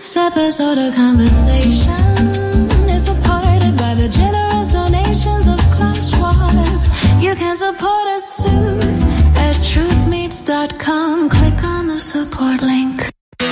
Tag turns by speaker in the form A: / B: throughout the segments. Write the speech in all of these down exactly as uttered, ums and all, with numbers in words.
A: This episode of Conversation is supported by the generous donations of Klaus Schwab. You can support us too at truth meets dot com. Click on the support link.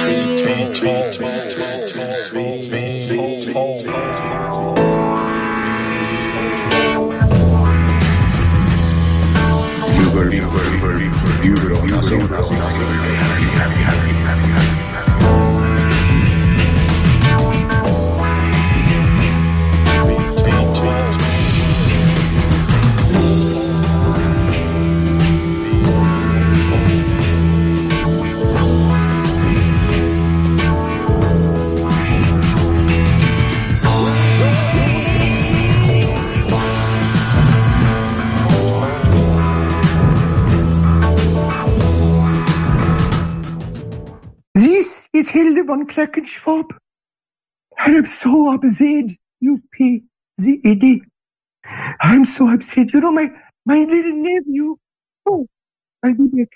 B: It's Hilde von Kleckenschwab. And I'm so upset, U P Z E D. I'm so upset. You know, my, my little nephew. Oh, I'll be back.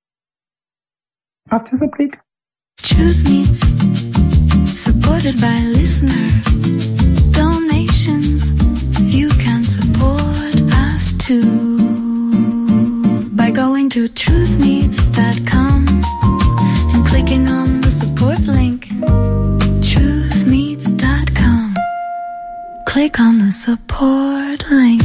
B: After the break.
A: Truth Meets, supported by listener donations. You can support us too by going to truth meets dot com and clicking on the support link. truth meets dot com. Click on the support link.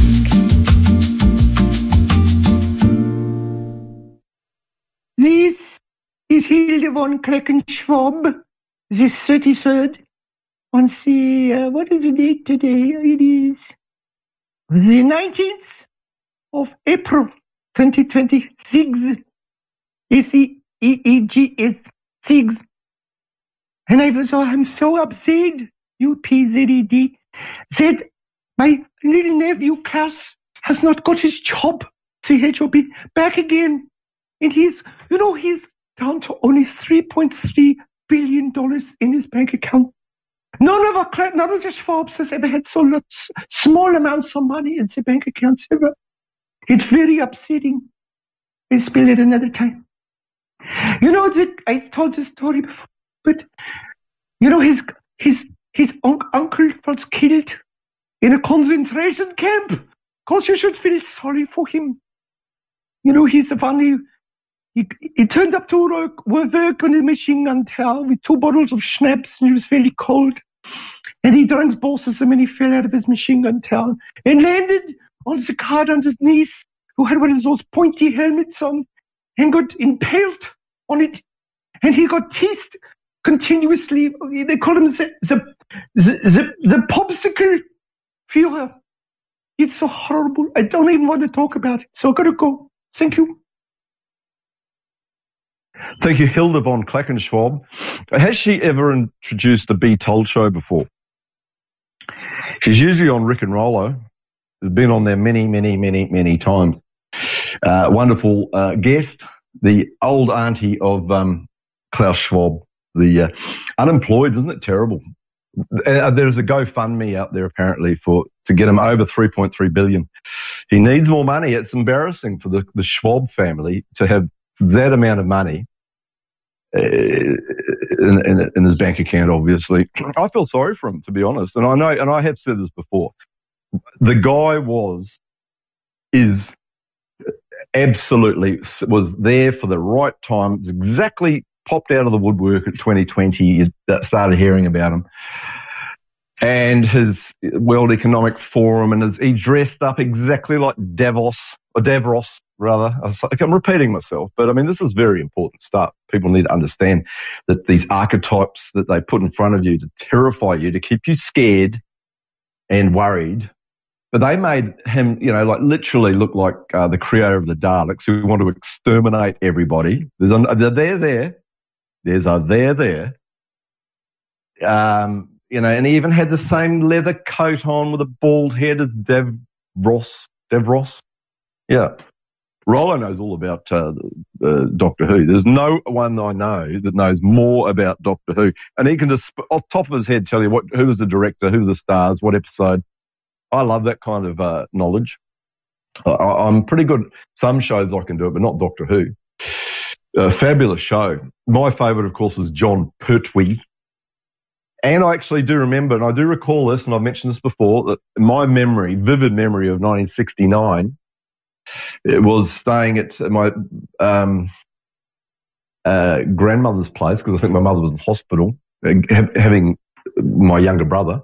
B: This is Hilde von Kleckenschwab, the thirty-third, on the, uh, what is the date today? It is the nineteenth of April, twenty twenty-six. It's the E E G S six. And I was, oh, I'm so upset, U P Z E D, that my little nephew Klaus has not got his job, C H O B, back again. And he's, you know, he's down to only three point three billion dollars in his bank account. None of our, none of the Schwabs has ever had so lots, small amounts of money in their bank accounts ever. It's very upsetting. I'll spill it another time. You know that I told this story before, but you know his his his un- uncle was killed in a concentration camp. Of course, you should feel sorry for him. You know, he's the one who he, he turned up to work, work on a machine gun tower with two bottles of schnapps, and it was very cold. And he drank both of them, and he fell out of his machine gun tower and landed on the guard on his knees, who had one of those pointy helmets on, and got impaled on it, and he got teased continuously. They call him the the the, the, the popsicle Führer. It's so horrible. I don't even want to talk about it. So I gotta go. Thank you.
C: Thank you, Hilde von Kleckenschwab. Has she ever introduced the Be Told show before? She's usually on Rick and Rollo. Has been on there many, many, many, many times. Uh, wonderful uh, guest, the old auntie of um, Klaus Schwab, the uh, unemployed. Isn't it terrible? Uh, there's a GoFundMe out there apparently for to get him over three point three billion. He needs more money. It's embarrassing for the, the Schwab family to have that amount of money uh, in, in, in his bank account. Obviously, I feel sorry for him, to be honest. And I know, and I have said this before. The guy was, is. Absolutely was there for the right time. Exactly popped out of the woodwork at twenty twenty. You started hearing about him and his World Economic Forum, and his, he dressed up exactly like Davos or Davros rather. I'm repeating myself, but I mean this is very important stuff. People need to understand that these archetypes that they put in front of you to terrify you, to keep you scared and worried. But they made him, you know, like literally look like uh, the creator of the Daleks who want to exterminate everybody. There's a there there. There's a there there. Um, you know, and he even had the same leather coat on with a bald head as Dev Ross. Dev Ross? Yeah. Rollo knows all about uh, uh, Doctor Who. There's no one I know that knows more about Doctor Who. And he can just, off the top of his head, tell you what, who was the director, who were the stars, what episode. I love that kind of uh, knowledge. I, I'm pretty good. Some shows I can do it, but not Doctor Who. A fabulous show. My favourite, of course, was John Pertwee. And I actually do remember, and I do recall this, and I've mentioned this before, that my memory, vivid memory of nineteen sixty-nine, it was staying at my um, uh, grandmother's place, because I think my mother was in hospital, uh, ha- having my younger brother,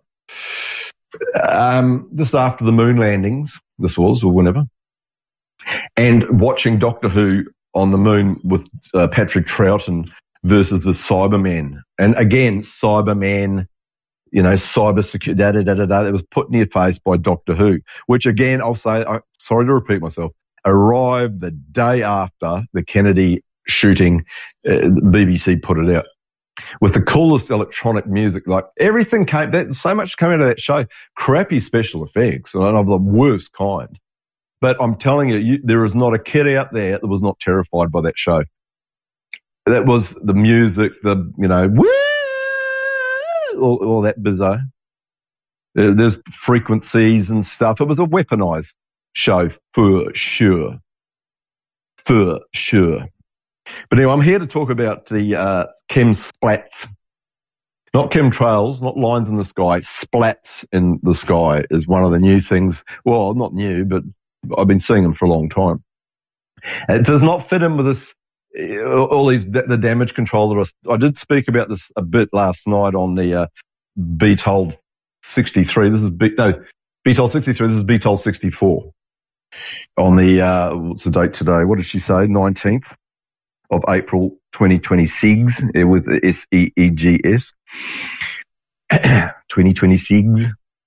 C: um, just after the moon landings, this was, or whenever, and watching Doctor Who on the moon with uh, Patrick Troughton versus the Cybermen. And again, Cyberman, you know, cyber security, da da da da da. It was put in your face by Doctor Who, which again, I'll say, I, sorry to repeat myself, arrived the day after the Kennedy shooting. Uh, the B B C put it out with the coolest electronic music. Like everything came, that, so much came out of that show. Crappy special effects, and of the worst kind. But I'm telling you, you, there is not a kid out there that was not terrified by that show. That was the music, the, you know, woo, all, all that bizarre. Uh, there's frequencies and stuff. It was a weaponized show for sure. For sure. But anyway, I'm here to talk about the uh, chem splats. Not chemtrails, not lines in the sky. Splats in the sky is one of the new things. Well, not new, but I've been seeing them for a long time. It does not fit in with this, all these, the damage control that I, I did speak about this a bit last night on the uh, B told sixty-three. This is B, no, B told sixty-three. This is B told sixty-four. On the, uh, what's the date today? What did she say? nineteenth of April, twenty twenty-six, with S E E G S. twenty twenty-six.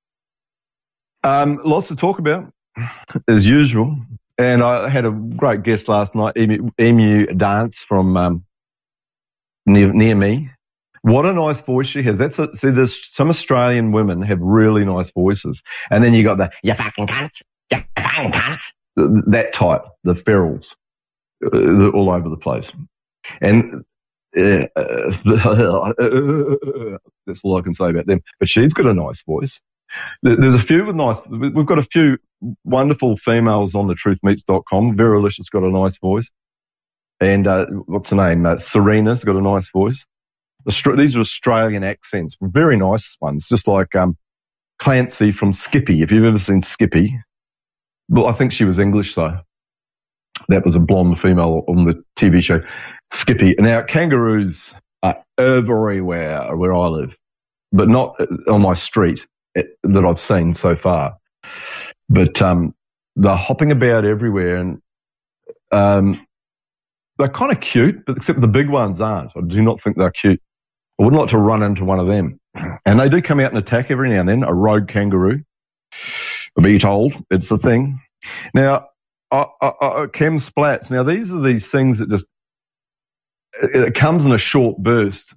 C: Um, lots to talk about, as usual. And I had a great guest last night, Emu, Emu Dance from um, near, near me. What a nice voice she has. That's a, see, there's some Australian women have really nice voices. And then you got the, you fucking cunts, you fucking cunts, that type, the ferals, uh, all over the place. And uh, that's all I can say about them. But she's got a nice voice. There's a few with nice, we've got a few wonderful females on the truth meets dot com. Vera Licious got a nice voice. And uh, what's her name? Uh, Serena's got a nice voice. These are Australian accents, very nice ones, just like um, Clancy from Skippy. If you've ever seen Skippy, well, I think she was English though. That was a blonde female on the T V show Skippy. Now, kangaroos are everywhere where I live, but not on my street that I've seen so far. But um, they're hopping about everywhere, and um, they're kind of cute, but except the big ones aren't. I do not think they're cute. I wouldn't like to run into one of them. And they do come out and attack every now and then, a rogue kangaroo. Be told, it's a thing. Now, uh, uh, uh, chem splats. Now, these are these things that just, it, it comes in a short burst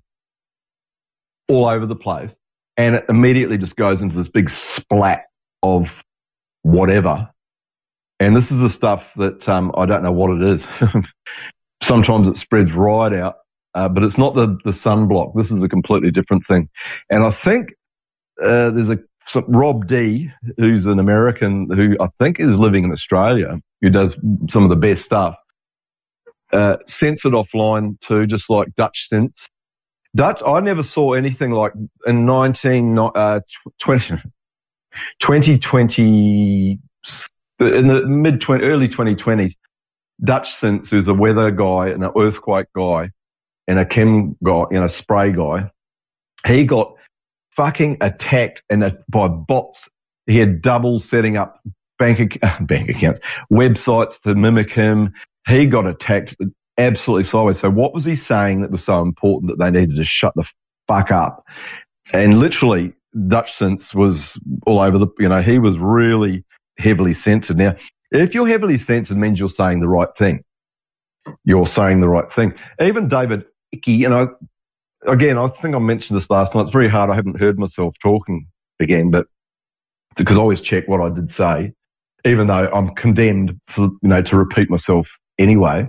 C: all over the place, and it immediately just goes into this big splat of whatever. And this is the stuff that um, I don't know what it is. Sometimes it spreads right out, uh, but it's not the, the sunblock. This is a completely different thing. And I think uh, there's a some, Rob D, who's an American who I think is living in Australia, who does some of the best stuff, uh, censored offline too, just like Dutch Sense. Dutch, I never saw anything like in nineteen, uh, twenty, twenty twenty, in the mid twenty, early twenty twenties, Dutch Sense, who's a weather guy and an earthquake guy and a chem guy, you know, spray guy, he got fucking attacked and uh, by bots. He had double setting up bank uh, bank accounts, websites to mimic him. He got attacked absolutely sideways. So what was he saying that was so important that they needed to shut the fuck up? And literally, Dutch Sense was all over the, you know, he was really heavily censored. Now, if you're heavily censored, it means you're saying the right thing. You're saying the right thing. Even David Icke, you know, again, I think I mentioned this last night. It's very hard. I haven't heard myself talking again, but because I always check what I did say, even though I'm condemned for, you know, to repeat myself anyway.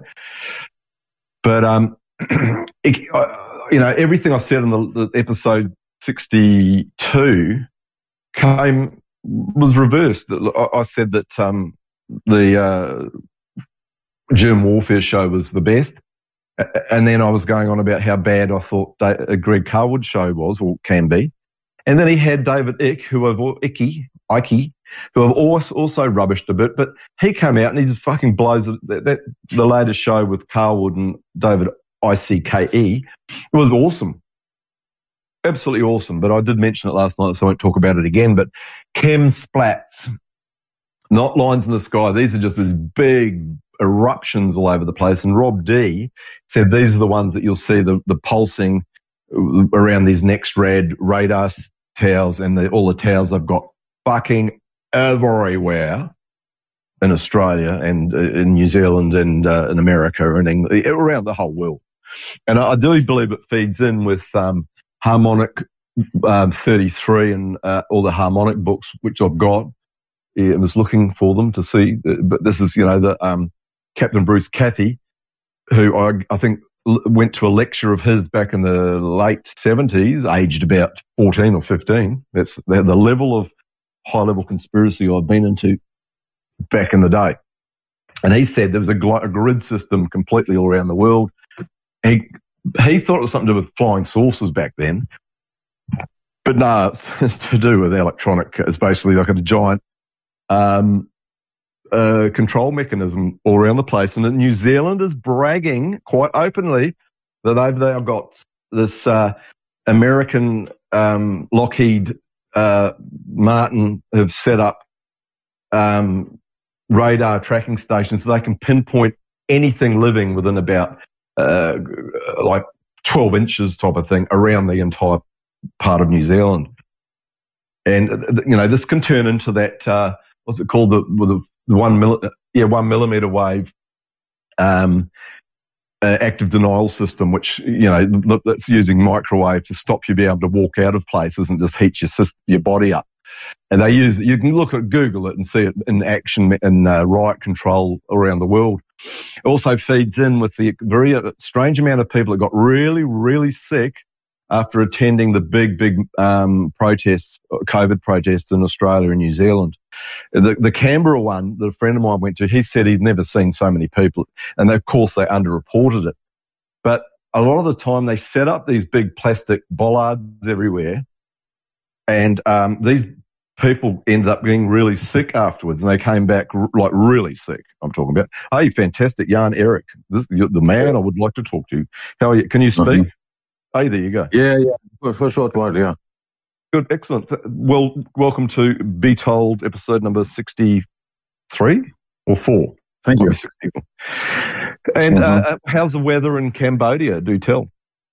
C: But, um, it, you know, everything I said in the, the episode sixty-two came, was reversed. I, I said that, um, the, uh, Germ Warfare show was the best. And then I was going on about how bad I thought a Greg Carwood's show was, or can be. And then he had David Icke, who have Icky, Ike, who have also, also rubbished a bit, but he came out and he just fucking blows it. That, that the latest show with Carwood and David I C K E was awesome. Absolutely awesome. But I did mention it last night, so I won't talk about it again. But chem splats, not lines in the sky. These are just these big eruptions all over the place. And Rob D said these are the ones that you'll see the, the pulsing around these NextRad radar towers, and the, all the towers they've got fucking everywhere in Australia and uh, in New Zealand and uh, in America and England, around the whole world. And I, I do believe it feeds in with um, Harmonic um, thirty-three and uh, all the harmonic books, which I've got. Yeah, I was looking for them to see, but this is, you know, the um, Captain Bruce Cathy, who I, I think went to a lecture of his back in the late seventies, aged about fourteen or fifteen. That's the, the level of high-level conspiracy I've been into back in the day. And he said there was a, gl- a grid system completely all around the world. He, he thought it was something to do with flying saucers back then. But no, it's, it's to do with electronic. It's basically like a giant um, uh, control mechanism all around the place. And New Zealand is bragging quite openly that they've now got this uh, American um, Lockheed uh, Martin have set up um, radar tracking stations so they can pinpoint anything living within about uh, like twelve inches type of thing around the entire part of New Zealand. And, you know, this can turn into that, uh, what's it called, the, the, the one, milli- yeah, one millimeter wave um, uh, active denial system, which, you know, that's using microwave to stop you being able to walk out of places and just heat your system, your body up. And they use, you can look at, Google it and see it in action in uh, riot control around the world. It also feeds in with the very strange amount of people that got really, really sick after attending the big, big um, protests, COVID protests in Australia and New Zealand. The, the Canberra one that a friend of mine went to, he said he'd never seen so many people. And of course, they underreported it. But a lot of the time, they set up these big plastic bollards everywhere. And um, these people ended up getting really sick afterwards. And they came back r- like really sick, I'm talking about. Hey, fantastic. Jan Eric, this, you're the man I would like to talk to. How are you? Can you speak? Mm-hmm. Hey, there you go.
D: Yeah, yeah. For a short while, yeah.
C: Good, excellent. Well, welcome to Be Told, episode number sixty-three or four.
D: Thank you.
C: And
D: mm-hmm.
C: uh, how's the weather in Cambodia? Do tell.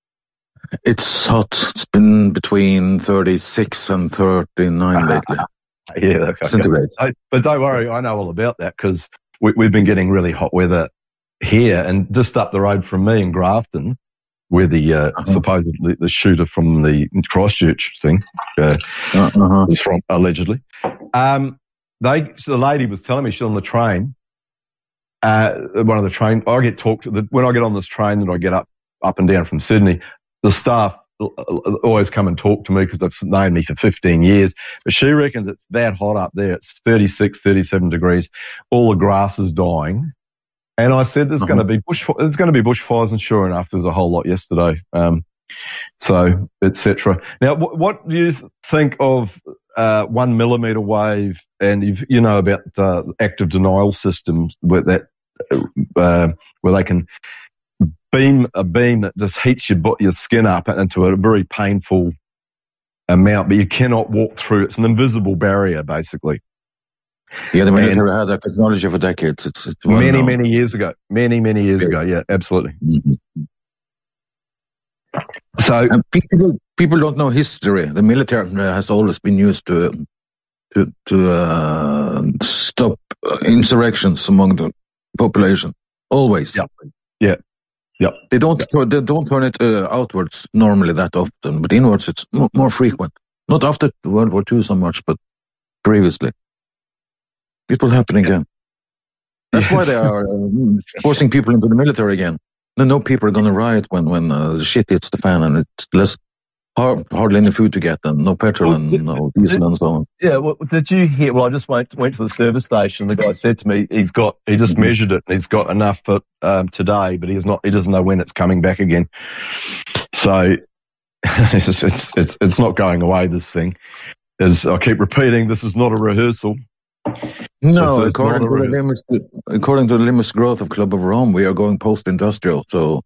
D: It's hot. It's been between thirty-six and thirty-nine lately.
C: Yeah, okay. I, but don't worry, I know all about that because we, we've been getting really hot weather here, and just up the road from me in Grafton, where the uh, uh-huh. supposedly the shooter from the Christchurch thing uh, uh-huh. is from, allegedly. Um, they, so the lady was telling me she's on the train. Uh, one of the train, I get talked to the, when I get on this train that I get up, up and down from Sydney. The staff always come and talk to me because they've known me for fifteen years. But she reckons it's that hot up there. It's thirty-six, thirty-seven degrees. All the grass is dying. And I said, there's uh-huh. going to be bush, there's going to be bushfires, and sure enough, there's a whole lot yesterday. Um, so, et cetera. Now, what, what do you think of uh, one millimeter wave, and you've, you know about the active denial systems where that uh, where they can beam a beam that just heats your your skin up into a very painful amount, but you cannot walk through. It's an invisible barrier, basically.
D: Yeah, the military had that technology for decades. It's, it's well
C: many,
D: known.
C: many years ago. Many, many years yeah. ago. Yeah, absolutely.
D: Mm-hmm.
C: So
D: and people people don't know history. The military has always been used to to to uh, stop insurrections among the population. Always.
C: Yeah. Yeah. Yeah.
D: They don't they don't turn it uh, outwards normally that often, but inwards it's more, more frequent. Not after World War Two so much, but previously. It will happen again. That's yes. why they are uh, forcing people into the military again. They know people are going to riot when when uh, the shit hits the fan, and it's less Hard, hardly any food to get, and no petrol
E: Well,
D: and
E: did-
D: no
E: did-
D: diesel and so on.
E: Yeah, well, did you hear? Well, I just went went to the service station. The guy said to me, he's got he just
D: Mhm.
E: measured it. And he's got enough for um, today, but he's not. He doesn't know when it's coming back again. So it's just- it's it's it's not going away. This thing, as I keep repeating, this is not a rehearsal.
D: No,
E: So it's
D: according
E: not
D: to,
E: a
D: the
E: risk.
D: limits, according to the limits growth of Club of Rome, we are going post-industrial. So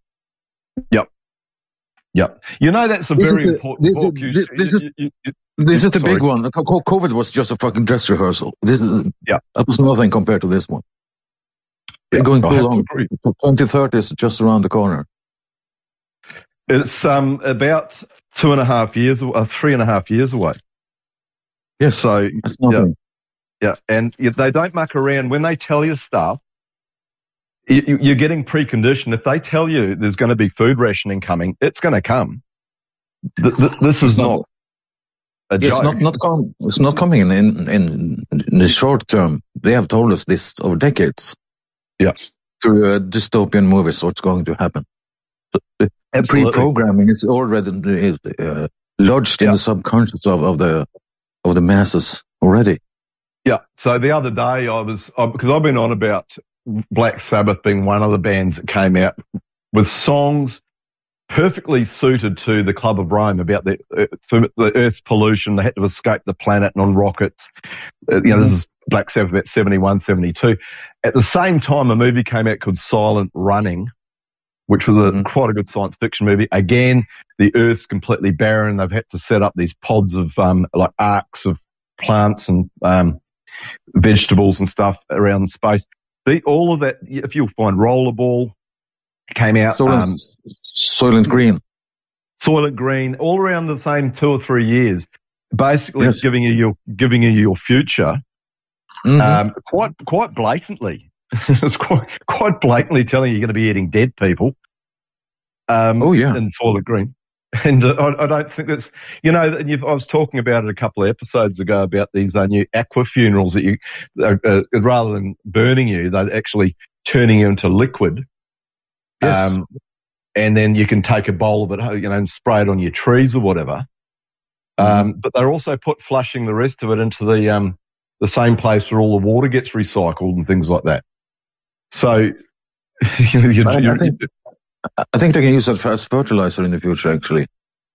E: Yep. You know that's a
D: This
E: very
D: is a-
E: important
D: this-
E: book. You,
D: this- this
E: you-
D: is-
E: you- you-
D: this is the
E: Sorry.
D: big one. The co- COVID was just a fucking dress rehearsal. This is
E: Yeah.
D: that was nothing compared to this one. We're
E: Yeah,
D: going
E: I
D: too
E: have to
D: long.
E: agree.
D: twenty thirty is just around the corner.
E: It's um about two and a half years, uh, three and a half years away.
D: Yes,
E: So
D: that's nothing.
E: yeah, and if they don't muck around when they tell you stuff. You, you- you're getting preconditioned. If they tell you there's going to be food rationing coming, it's going to come. Th- th- this is not a
D: It's
E: joke.
D: not not com- It's not coming in, in in in the short term. They have told us this over decades
E: Yeah,
D: through uh, dystopian movies. What's going to happen? The, the
E: absolutely.
D: pre-programming is already is, uh, lodged in
E: Yeah.
D: the subconscious of, of the of the masses already.
E: Yeah. So the other day I was, uh, because I've been on about Black Sabbath being one of the bands that came out with songs perfectly suited to the Club of Rome about the, uh, to the Earth's pollution. They had to escape the planet and on rockets. Uh, you know, this is Black Sabbath about seventy-one, seventy-two. At the same time, a movie came out called Silent Running, which was a
D: Mhm.
E: quite a good science fiction movie. Again, the Earth's completely barren. They've had to set up these pods of um, like arcs of plants and um, vegetables and stuff around space. The, all of that, if you'll find Rollerball came out,
D: Soylent,
E: um,
D: Soylent Green.
E: Soylent Green, all around the same two or three years, basically
D: Yes.
E: giving you your giving you your future,
D: Mhm.
E: um, quite quite blatantly. It's quite quite blatantly telling you you're going to be eating dead people. Um,
D: Oh, yeah.
E: in Soylent Green. And uh, I, I don't think that's, you know, and you've, I was talking about it a couple of episodes ago about these uh, new aqua funerals that you, uh, uh, rather than burning you, they're actually turning you into liquid.
D: Yes.
E: Um, and then you can take a bowl of it, you know, and spray it on your trees or whatever. Um, but they're also put flushing the rest of it into the, um, the same place where all the water gets recycled and things like that. So, you, you,
D: I- I
E: you,
D: think- I think they can use that as fertilizer in the future, actually.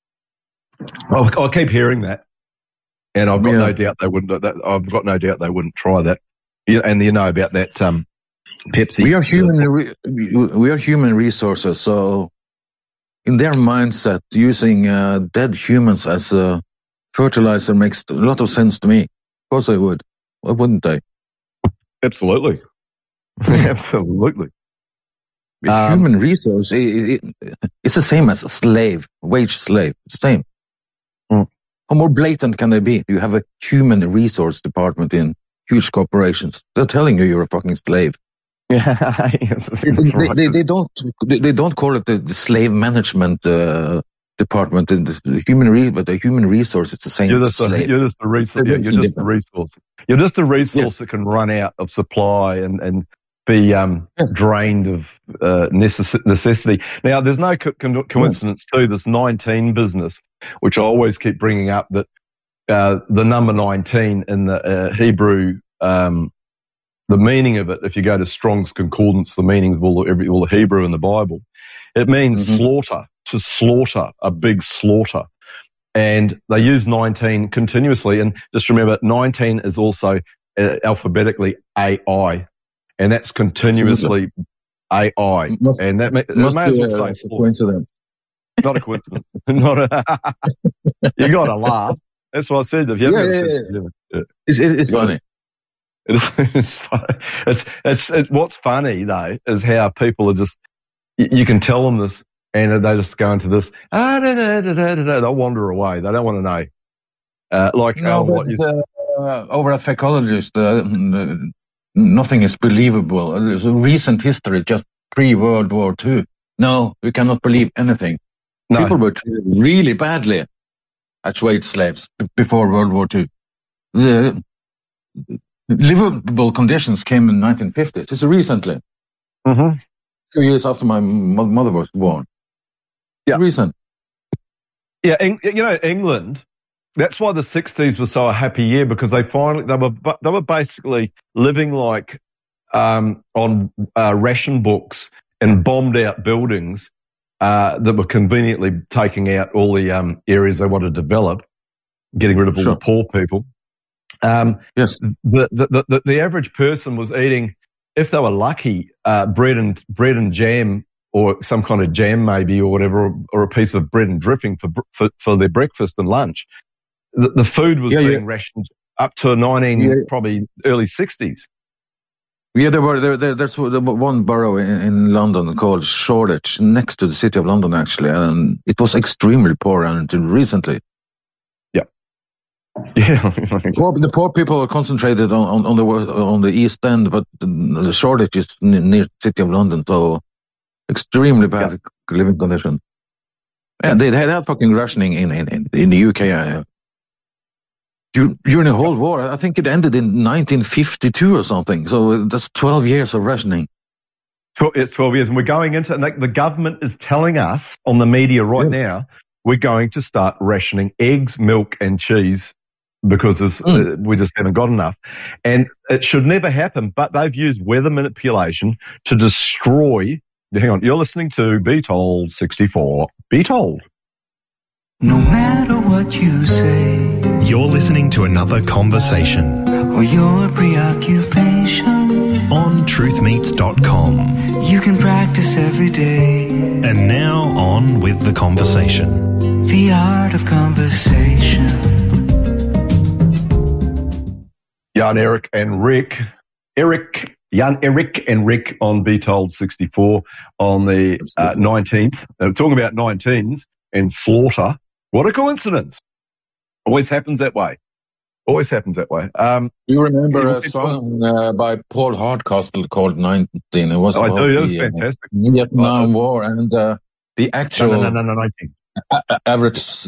E: I, I keep hearing that, and I've got
D: Yeah.
E: no doubt they wouldn't. That, I've got no doubt they wouldn't try that. Yeah, and you know about that um, Pepsi.
D: We are human. Re- we are human resources. So, in their mindset, using uh, dead humans as a fertilizer makes a lot of sense to me. Of course, they would. Why wouldn't they?
E: Absolutely, absolutely.
D: A
E: Um,
D: human resource. It, it, it's the same as a slave, wage slave. It's the same.
E: Mm.
D: How more blatant can they be? You have a human resource department in huge corporations. They're telling you you're a fucking slave.
E: Yeah, yes, that's
D: They, they,
E: right.
D: they, they don't. They, they don't call it the, the slave management uh, department. And the, the human re, but the human resource. It's the same.
E: You're
D: as
E: just, a,
D: slave.
E: you're just a resource. Yeah, you're just a resource. You're just a resource that can run out of supply and and be um,
D: Yeah.
E: drained of uh, necess- necessity. Now, there's no co- co- coincidence too. This nineteen business, which I always keep bringing up, that uh, the number nineteen in the uh, Hebrew, um, the meaning of it, if you go to Strong's Concordance, the meanings of all the, every, all the Hebrew in the Bible, it means
D: Mhm.
E: slaughter, to slaughter, a big slaughter. And they use nineteen continuously. And just remember, nineteen is also uh, alphabetically A I. And that's continuously A I.
D: Must-
E: And that may, it
D: Must
E: may as
D: be
E: well
D: a
E: say slaughter.
D: coincidence.
E: Not a coincidence. Not a, you got to laugh. That's what I said. If you
D: Yeah,
E: haven't
D: yeah,
E: said-
D: yeah.
E: yeah.
D: It's, it's, it's
E: You got
D: funny.
E: It is, it's, fun- it's, it's, it's, what's funny though is how people are just, you, you can tell them this and they just go into this, ah, da, da, da, da, da, da. They'll wander away. They don't want to know. Uh, like,
D: No,
E: oh, what you,
D: but uh, over at psychologist, uh, n- nothing is believable. There's a recent history, just pre-World War Two. No, we cannot believe anything.
E: no,
D: People were treated really badly as wage slaves b- before World War Two. The livable conditions came in nineteen fifties. It's recently,
E: mm-hmm.
D: two years after my mo- mother was born.
E: Yeah.
D: Recent.
E: Yeah, Eng- you know, England, that's why the sixties was so a happy year, because they finally, they were, bu- they were basically living like, um, on, uh, ration books and bombed out buildings, uh, that were conveniently taking out all the, um, areas they wanted to develop, getting rid of all
D: Sure.
E: the poor people. Um,
D: Yes.
E: the, the, the, the average person was eating, if they were lucky, uh, bread and, bread and jam, or some kind of jam maybe, or whatever, or, or a piece of bread and dripping for, for, for their breakfast and lunch. The, the food was
D: Yeah,
E: being
D: yeah.
E: rationed up to nineteen,
D: Yeah.
E: probably early sixties.
D: Yeah, there were there, there, there's one borough in, in London called Shoreditch, next to the city of London, actually, and it was extremely poor. And recently,
E: Yeah. Yeah.
D: poor, the poor people are concentrated on, on, on the on the East End, but the Shoreditch is n- near the city of London, so extremely bad living conditions. And they, they had fucking rationing in in, in, in the U K. Uh, dur- during the whole war, I think it ended in nineteen fifty-two or something. So that's twelve years of rationing.
E: Tw- It's twelve years, and we're going into, and the government is telling us on the media right
D: Yeah.
E: now, we're going to start rationing eggs, milk, and cheese because there's,
D: Mm.
E: uh, we just haven't got enough. And it should never happen, but they've used weather manipulation to destroy. Hang on, you're listening to Be Told sixty-four. Be Told.
F: No matter what you say
G: You're listening to another conversation
F: or your preoccupation,
G: on truth meets dot com.
F: you can practice every day
G: And now on with the conversation.
F: the art of conversation.
E: Jan Eric and Rick. Eric, Jan Eric and Rick on Be Told sixty-four on the uh, nineteenth. Uh, we're talking about nineteens and slaughter. What a coincidence. Always happens that way. Always happens that way. Um,
D: You remember
E: Yeah,
D: a
E: it-
D: song uh, by Paul Hardcastle called nineteen? It was
E: I
D: about
E: do, that was
D: the uh,
E: fantastic.
D: Vietnam War and uh, the
E: No,
D: actual
E: no, no, no, no, nineteen.
D: a- average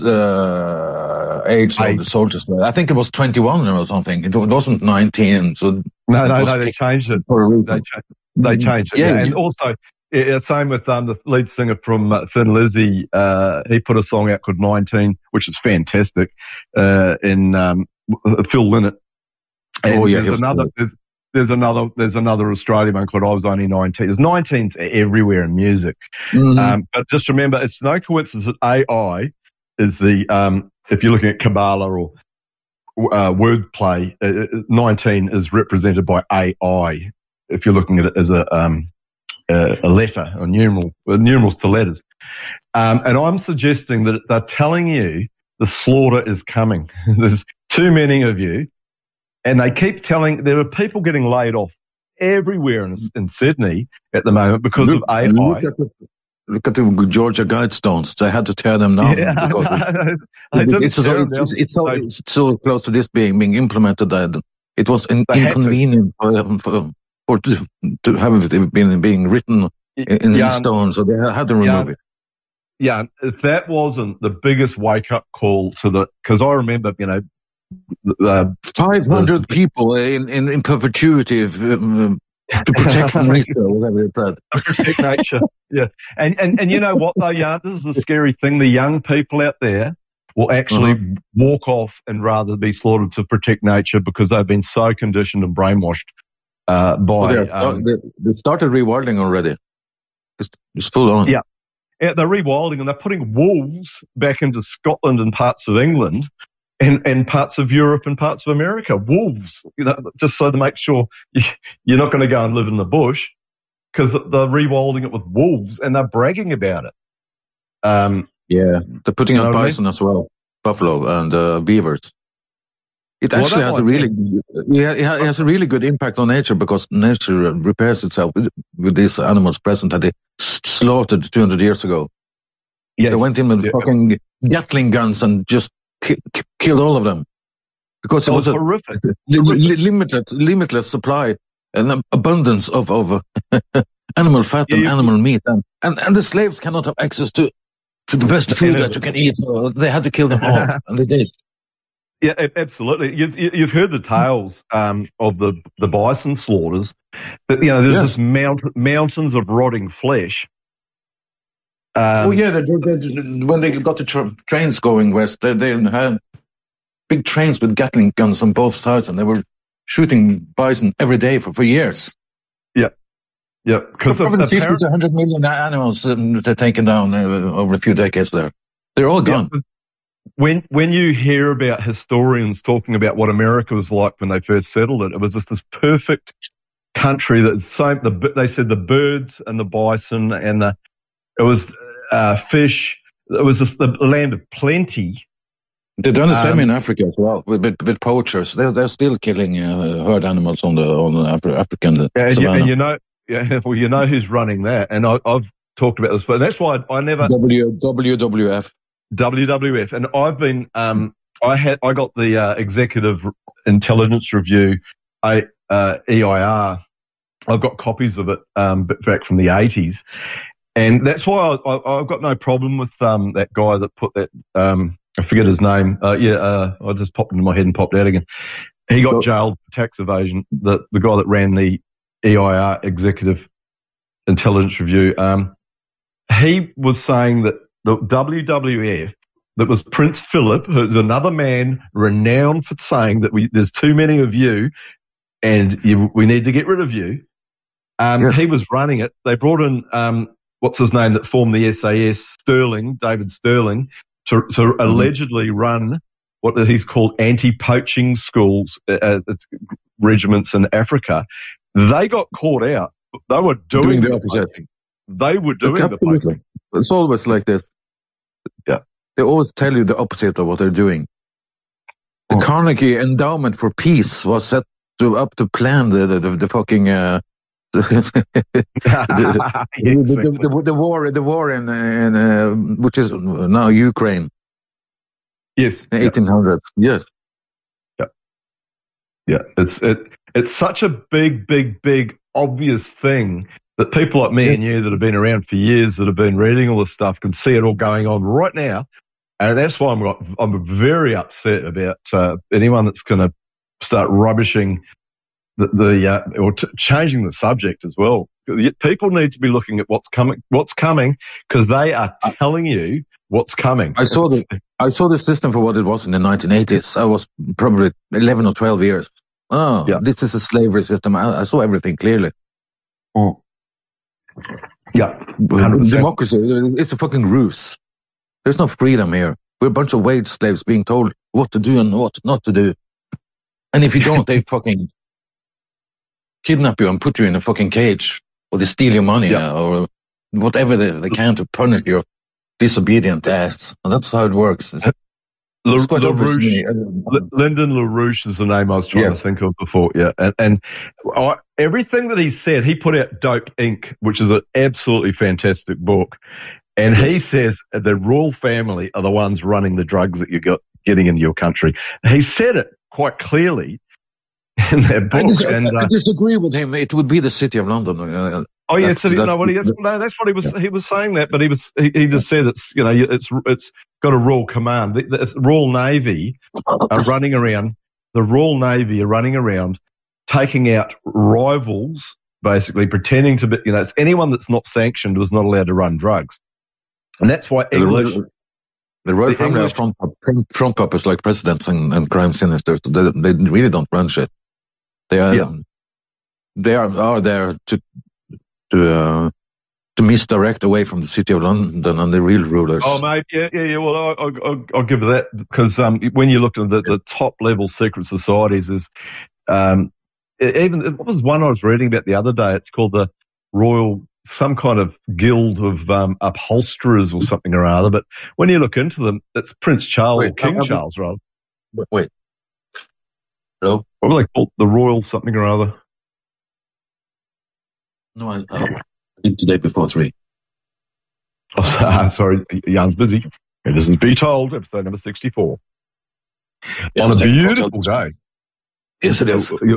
D: uh, age of
E: Age.
D: the soldiers. I think it was twenty-one or something. It wasn't nineteen. So
E: No,
D: it
E: no,
D: was
E: no, they
D: taken
E: changed it.
D: for a reason.
E: They, cha- they changed it.
D: Yeah,
E: Yeah,
D: yeah.
E: and also, yeah, same with um, the lead singer from uh, Thin Lizzy. Uh, he put a song out called nineteen, which is fantastic, uh, in um, Phil Lynott. And
D: Oh, yeah,
E: there's
D: he was
E: another,
D: great.
E: there's, there's another, there's another Australian one called I Was Only nineteen. There's nineteens everywhere in music.
D: Mhm.
E: Um, but just remember, it's no coincidence that A I is the, um, if you're looking at Kabbalah or uh, wordplay, uh, nineteen is represented by A I. If you're looking at it as a, um, a, a letter, a numeral, uh, numerals to letters. Um, and I'm suggesting that they're telling you the slaughter is coming. There's too many of you. And they keep telling, there are people getting laid off everywhere in, in Sydney at the moment because
D: Look,
E: of A I.
D: look at the, look at the Georgia Guidestones. They had to tear them down.
E: Yeah,
D: because
E: no, they
D: it-
E: didn't
D: it's, so,
E: tear them
D: it's,
E: down.
D: it's, so,
E: They-
D: it's so close to this being being implemented that it was in,
E: They had to.
D: inconvenient for, for, for to, to have it been being written in, in
E: Jan,
D: stone, so they had to remove
E: Jan,
D: it.
E: yeah, if that wasn't the biggest wake up call to the, because I remember, you know, the,
D: five hundred people in, in, in perpetuity of, um, to protect nature, or whatever it said.
E: protect nature. Yeah. And, and, and you know what though, Jan, this is the scary thing. The young people out there will actually
D: Uh-huh.
E: walk off and rather be slaughtered to protect nature because they've been so conditioned and brainwashed, uh, by,
D: Oh, they,
E: um,
D: they, they started rewilding already. It's, it's full on.
E: Yeah. yeah, they're rewilding and they're putting wolves back into Scotland and parts of England and, and parts of Europe and parts of America. Wolves, you know, just so to make sure you, you're not going to go and live in the bush because they're rewilding it with wolves and they're bragging about it. Um,
D: Yeah, they're putting
E: You know
D: out
E: what I mean?
D: bison as well, buffalo and uh, beavers. It
E: Well,
D: actually
E: that
D: has a
E: one-
D: really, yeah, it ha- it has a really good impact on nature because nature repairs itself with, with these animals present that they s- slaughtered two hundred years ago.
E: yes.
D: They went in with
E: Yeah.
D: fucking Gatling guns and just ki- ki- killed all of them because it
E: It
D: was
E: was
D: a
E: horrific.
D: li- li- limited, limitless supply and an abundance of of uh, animal fat and
E: Yeah.
D: animal meat, and, and and the slaves cannot have access to to the best food that you can eat. So they had to kill them all, and they did.
E: Yeah, a- absolutely. You've, you- you've heard the tales um, of the, the bison slaughters. That, you know, there's
D: Yes.
E: this mount, mountains of rotting flesh.
C: Um,
D: oh yeah, they, they, they, when they got the tra- trains going west, they, they had big trains with Gatling guns on both sides, and they were shooting bison every day for, for years.
C: Yeah, yeah. Because
D: Probably fifty
C: apparently,
D: to one hundred million animals um, they're taken down uh, over a few decades there. They're all gone.
C: Yeah, when when you hear about historians talking about what America was like when they first settled it, it was just this perfect country that so the they said the birds and the bison and the it was uh, fish. It was just the land of plenty.
D: They've done the same
C: Um,
D: in Africa as well with, with, with poachers. They're, they're still killing uh, herd animals on the on the Af- African
C: Yeah, and you,
D: savannah.
C: and you know, yeah, well, you know who's running that, and I, I've talked about this, but that's why I, I never
D: W W W F.
C: W W F, and I've been, um, I had, I got the uh, Executive Intelligence Review, I, uh, E I R. I've got copies of it um, back from the eighties, and that's why I, I, I've got no problem with um, that guy that put that. Um, I forget his name. Uh, yeah, uh, I just popped into my head and popped out again. He got jailed for tax evasion. The the guy that ran the E I R Executive Intelligence Review, um, he was saying that the W W F, that was Prince Philip, who's another man renowned for saying that we there's too many of you, and you, we need to get rid of you. Um,
D: Yes.
C: He was running it. They brought in um, what's his name that formed the S A S, Sterling, David Sterling, to, to mm-hmm. allegedly run what he's called anti-poaching schools, uh, uh, regiments in Africa. They got caught out. They were doing,
D: Doing the
C: the
D: opposite.
C: poaching. They were doing
D: It's
C: the
D: absolutely-
C: poaching.
D: It's always like this.
C: Yeah.
D: They always tell you the opposite of what they're doing. The
C: Oh.
D: Carnegie Endowment for Peace was set to up to plan the the, the, the fucking uh, the, the, the, the, the war the war in in uh, which is now Ukraine
C: Yes.
D: in
C: Yeah.
D: eighteen hundreds. Yes.
C: Yeah, it's it it's such a big, big, big obvious thing that people like me
D: Yeah.
C: and you that have been around for years, that have been reading all this stuff, can see it all going on right now, and that's why I'm I'm very upset about uh, anyone that's going to start rubbishing the, the uh, or t- changing the subject as well. People need to be looking at what's coming, what's coming, because they are telling you what's coming.
D: I saw the I saw the system for what it was in the nineteen eighties. I was probably eleven or twelve years. Oh,
C: Yeah.
D: this is a slavery system. I, I saw everything clearly.
C: Oh. Yeah, one hundred percent.
D: Democracy, it's a fucking ruse. There's no freedom here. We're a bunch of wage slaves being told what to do and what not to do. And if you don't, they fucking kidnap you and put you in a fucking cage, or they steal your money,
C: Yeah.
D: uh, or whatever they, they can to punish your disobedient ass. And that's how it works. It's,
C: La-
D: it's quite obvious to
C: LaRouche,
D: me.
C: L- Lyndon LaRouche is the name I was trying
D: Yeah.
C: to think of before. Yeah, and, and I, everything that he said, he put out Dope Incorporated, which is an absolutely fantastic book. And he says the royal family are the ones running the drugs that you got getting into your country. He said it quite clearly in that
D: I,
C: book.
D: dis-
C: and
D: I
C: uh,
D: disagree with him. It would be the city of London. Uh,
C: oh yeah,
D: that's-
C: so he-
D: that's-
C: no, what he, that's, no, that's what he was. He was saying that, but he was he, he just said it's you know it's it's got a royal command. The, the Royal Navy are running around. The Royal Navy are running around, taking out rivals, basically pretending to be. You know, it's anyone that's not sanctioned was not allowed to run drugs, and that's why
D: The
C: English.
D: royal- The royal
C: The
D: family
C: English-
D: are front, front, front puppets like presidents and, and crime synisters. They, they really don't run shit. They are
C: Yeah.
D: they are, are there to to uh, to misdirect away from the city of London and the real rulers.
C: Oh, mate, yeah, yeah, yeah. Well, I, I, I'll, I'll give it that because um, when you look at the, the top level secret societies, is um, e- even what was one I was reading about the other day? It's called the Royal, some kind of guild of um, upholsterers or something or other. But when you look into them, it's Prince Charles,
D: Wait,
C: or King
D: um,
C: Charles, rather.
D: Wait, wait. Hello?
C: What were they called? The Royal something or other.
D: No, I, I did today before three.
C: Oh, sorry, Jan's busy. It isn't Be Told, episode number sixty-four.
D: Yeah,
C: On a
D: I'll take-
C: beautiful day.
D: Yes, it is.
C: You-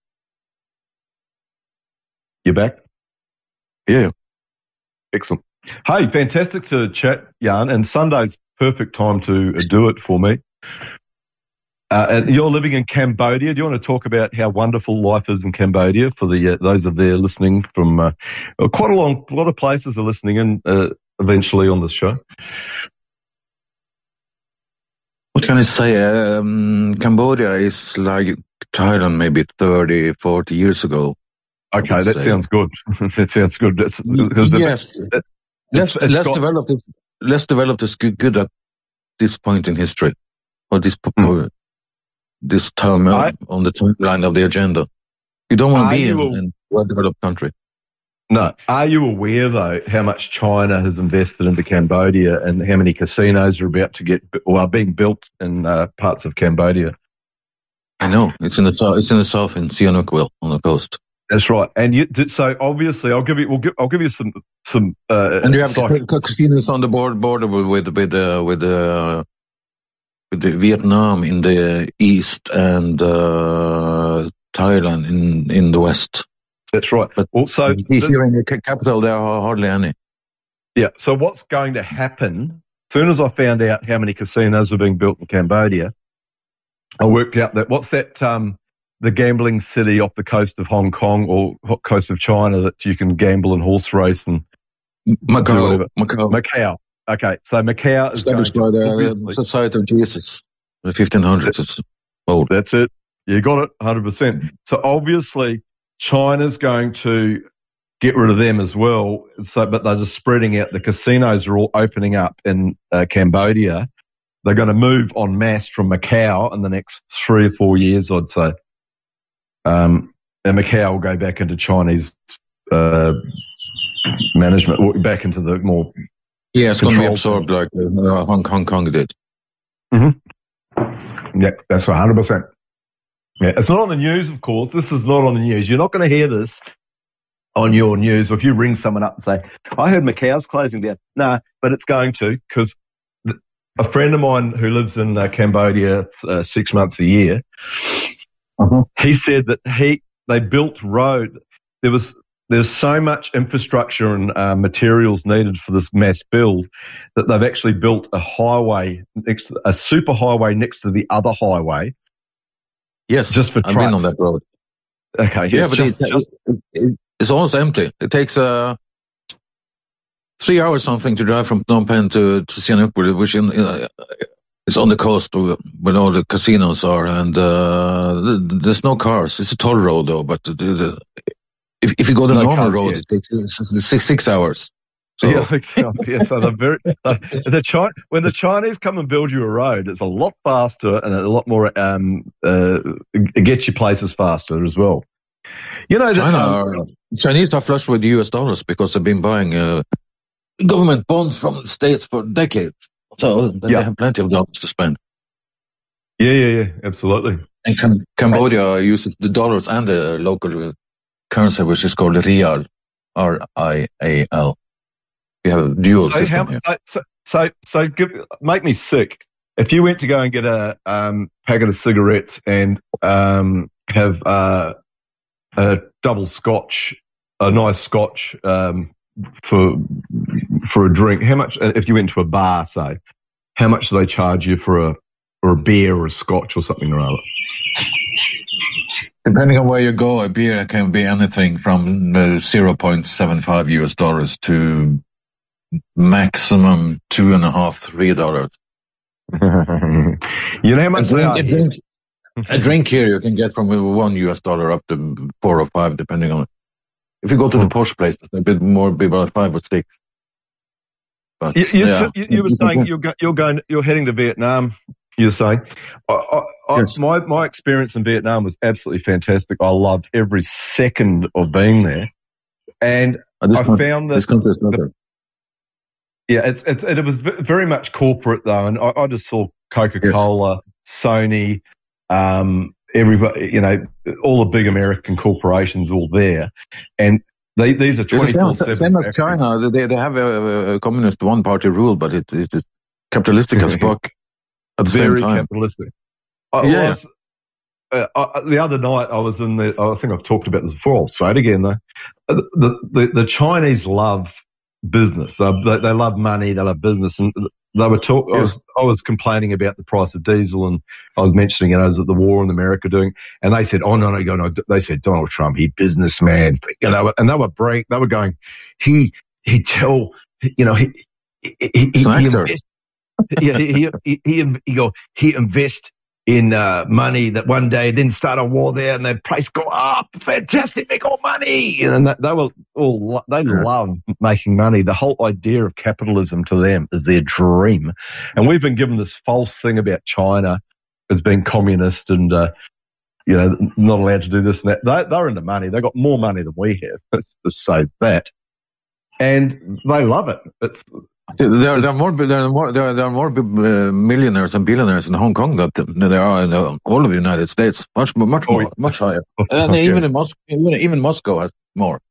C: You're back?
D: Yeah.
C: Excellent. Hey, fantastic to chat, Jan, and Sunday's perfect time to uh, do it for me. Uh, and you're living in Cambodia. Do you want to talk about how wonderful life is in Cambodia for the uh, those of there listening from uh, quite a long, a lot of places are listening in uh,
E: eventually on the show.
D: What can I say? Um, Cambodia is like Thailand maybe thirty, forty years ago.
E: Okay, that
D: say.
E: sounds good. that sounds good. That's, because
D: yes.
E: it,
D: let's
E: it's, it's
D: let's
E: got,
D: develop this. Let's develop this good, good at this point in history, or this
E: Mm.
D: this term
E: I-
D: on the timeline of the agenda. You don't want
E: Are
D: to be
E: you
D: in
E: a-
D: in a well-developed country.
E: No. Are you aware, though, how much China has invested into Cambodia and how many casinos are about to get, or are being built in uh, parts of Cambodia?
D: I know it's in the south. It's in the south in Sihanoukville on the coast.
E: That's right. And you, so obviously, I'll give you, we'll give, I'll give you some, some, uh,
D: And you have
E: psych-
D: casinos on the border, border with with uh, with uh, with the Vietnam in the east and uh, Thailand in in the west.
E: That's right.
D: But
E: Also,
D: here in the ca- capital, there are hardly any.
E: yeah. So what's going to happen? As soon as I found out how many casinos were being built in Cambodia, I worked out that what's that? Um, the gambling city off the coast of Hong Kong or ho- coast of China that you can gamble and horse race and
D: Macau,
E: do
D: Macau,
E: Macau. Okay, so Macau is going
D: established by
E: to
D: the
E: obviously-
D: Society of Jesus, the fifteen hundreds. It's old.
E: That's it. You got it, one hundred percent. So obviously, China's going to get rid of them as well. So, but they're just spreading out. The casinos are all opening up in uh, Cambodia. They're going to move en masse from Macau in the next three or four years, I'd say. Um, and Macau will go back into Chinese uh, management, or back into the more.
D: Yeah, it's going to be
E: Control.
D: absorbed like uh, Hong, Hong Kong did.
E: Yeah, that's one hundred percent. Yeah, it's not on the news, of course. This is not on the news. You're not going to hear this on your news. Or if you ring someone up and say, I heard Macau's closing down. No, but it's going to, because a friend of mine who lives in uh, Cambodia uh, six months a year,
D: Uh-huh.
E: he said that he they built road. There was there's so much infrastructure and uh, materials needed for this mass build that they've actually built a highway next to, a super highway next to the other highway.
D: Yes,
E: Just for
D: I've
E: trucks.
D: been on that road.
E: Okay,
D: Yeah, but
E: just,
D: it,
E: just,
D: it, it, it's almost empty. It takes uh, three hours something to drive from Phnom Penh to to Sihanoukville, which in, uh, is on the coast where all the casinos are, and uh, th- there's no cars. It's a toll road though, but the, the, if if you go the
E: No
D: normal
E: cars,
D: road,
E: yeah.
D: it takes six six hours. So
E: yeah, so, yeah, so they're very, uh, the Chi- when the Chinese come and build you a road, it's a lot faster and a lot more, um, uh, it gets you places faster as well. You know, that,
D: China,
E: um,
D: are, Chinese are flush with U S dollars because they've been buying uh, government bonds from the States for decades. So they
E: Yeah.
D: have plenty of dollars to spend.
E: yeah, yeah, yeah, absolutely.
D: And Cam- Cambodia uses the dollars and the local currency, which is called rial, R I A L. We have a dual
E: So,
D: system
E: how,
D: here.
E: so, so, so, so give, make me sick. If you went to go and get a um, packet of cigarettes and um, have uh, a double scotch, a nice scotch um, for for a drink, how much? If you went to a bar, say, how much do they charge you for a for a beer or a scotch or something or other?
D: Depending on where you go, a beer can be anything from uh, zero point seven five U S dollars to maximum two and a half, three dollars.
E: You know how
D: A
E: much they are
D: drink, a,
E: here?
D: drink, a drink here you can get from one U S dollar up to four or five, depending on it. If you go to the posh places, a bit more, be about five or six. But
E: You, you,
D: yeah,
E: you, you were saying you're, go, you're going, you're heading to Vietnam. You're saying, I, I, I,
D: Yes.
E: my my experience in Vietnam was absolutely fantastic. I loved every second of being there, and
D: Uh, this
E: I
D: country-
E: found that
D: this country is not there.
E: yeah, it's it's it was v- very much corporate though, and I, I just saw Coca-Cola, Sony, um, everybody, you know, all the big American corporations all there, and they, these are
D: It's the
E: twenty-four
D: same,
E: seven.
D: same as China. They, they have a, a communist one-party rule, but it, it, it's capitalistic as fuck at the
E: Very
D: same time.
E: capitalistic. I
D: Yeah.
E: was, uh, I, the other night I was in the, I think I've talked about this before, I'll say it again though. The, the, the, the Chinese love business. They, they, they love money, they love business. And they were talk, I, was, I was complaining about the price of diesel and I was mentioning, you know, is it the war in America doing? And they said, oh no, no, no, they said Donald Trump, he businessman, you know, and they were break, they were going, he, he tell, you know, he, he, he,
D: He's an
E: he
D: actor.
E: invest, yeah, he, he, he, he go, he invest in uh, money that one day didn't start a war there and the price go up. Fantastic, make all money. And they, they were all, they
D: Yeah.
E: love making money. The whole idea of capitalism to them is their dream. And we've been given this false thing about China as being communist and, uh, you know, not allowed to do this and that. They, they're into money. They've got more money than we have. Let's just say that. And they love it. It's,
D: There, there are more, there are more, there are, there are more uh, millionaires and billionaires in Hong Kong than than there are in uh, all of the United States. Much, much
E: Oh,
D: more,
E: yeah.
D: much higher. And
E: Okay.
D: even in Moscow, even, even Moscow has more.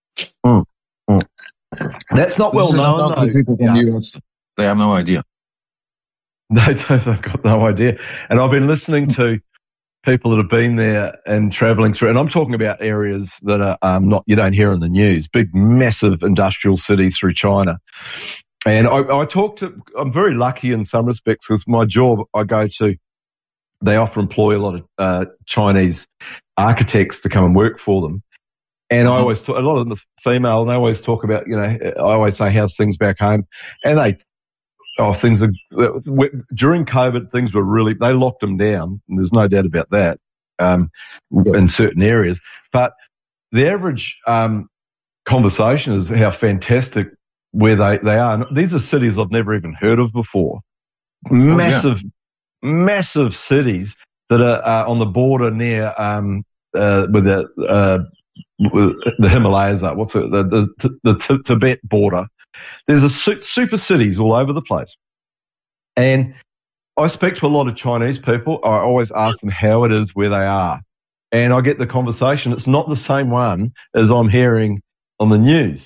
E: That's not well known, though.
D: People from
E: Yeah.
D: the U S, they have no idea.
E: They don't, they've got no idea. And I've been listening to people that have been there and travelling through, and I'm talking about areas that are um, not, you don't hear in the news, big, massive industrial cities through China. And I, I talk to, I'm very lucky in some respects because my job I go to, they often employ a lot of uh, Chinese architects to come and work for them. And I always talk, a lot of them are female, and they always talk about, you know, I always say, how's things back home? And they, oh, things are, during COVID, things were really, they locked them down, and there's no doubt about that, um, in certain areas. But the average um, conversation is how fantastic where they, they are. And these are cities I've never even heard of before. Massive, massive cities that are uh, on the border near um, uh, with the uh, with the Himalayas are. What's it? The the, the t- Tibet border. There's a su- super cities all over the place, and I speak to a lot of Chinese people. I always ask them how it is where they are, and I get the conversation. It's not the same one as I'm hearing on the news.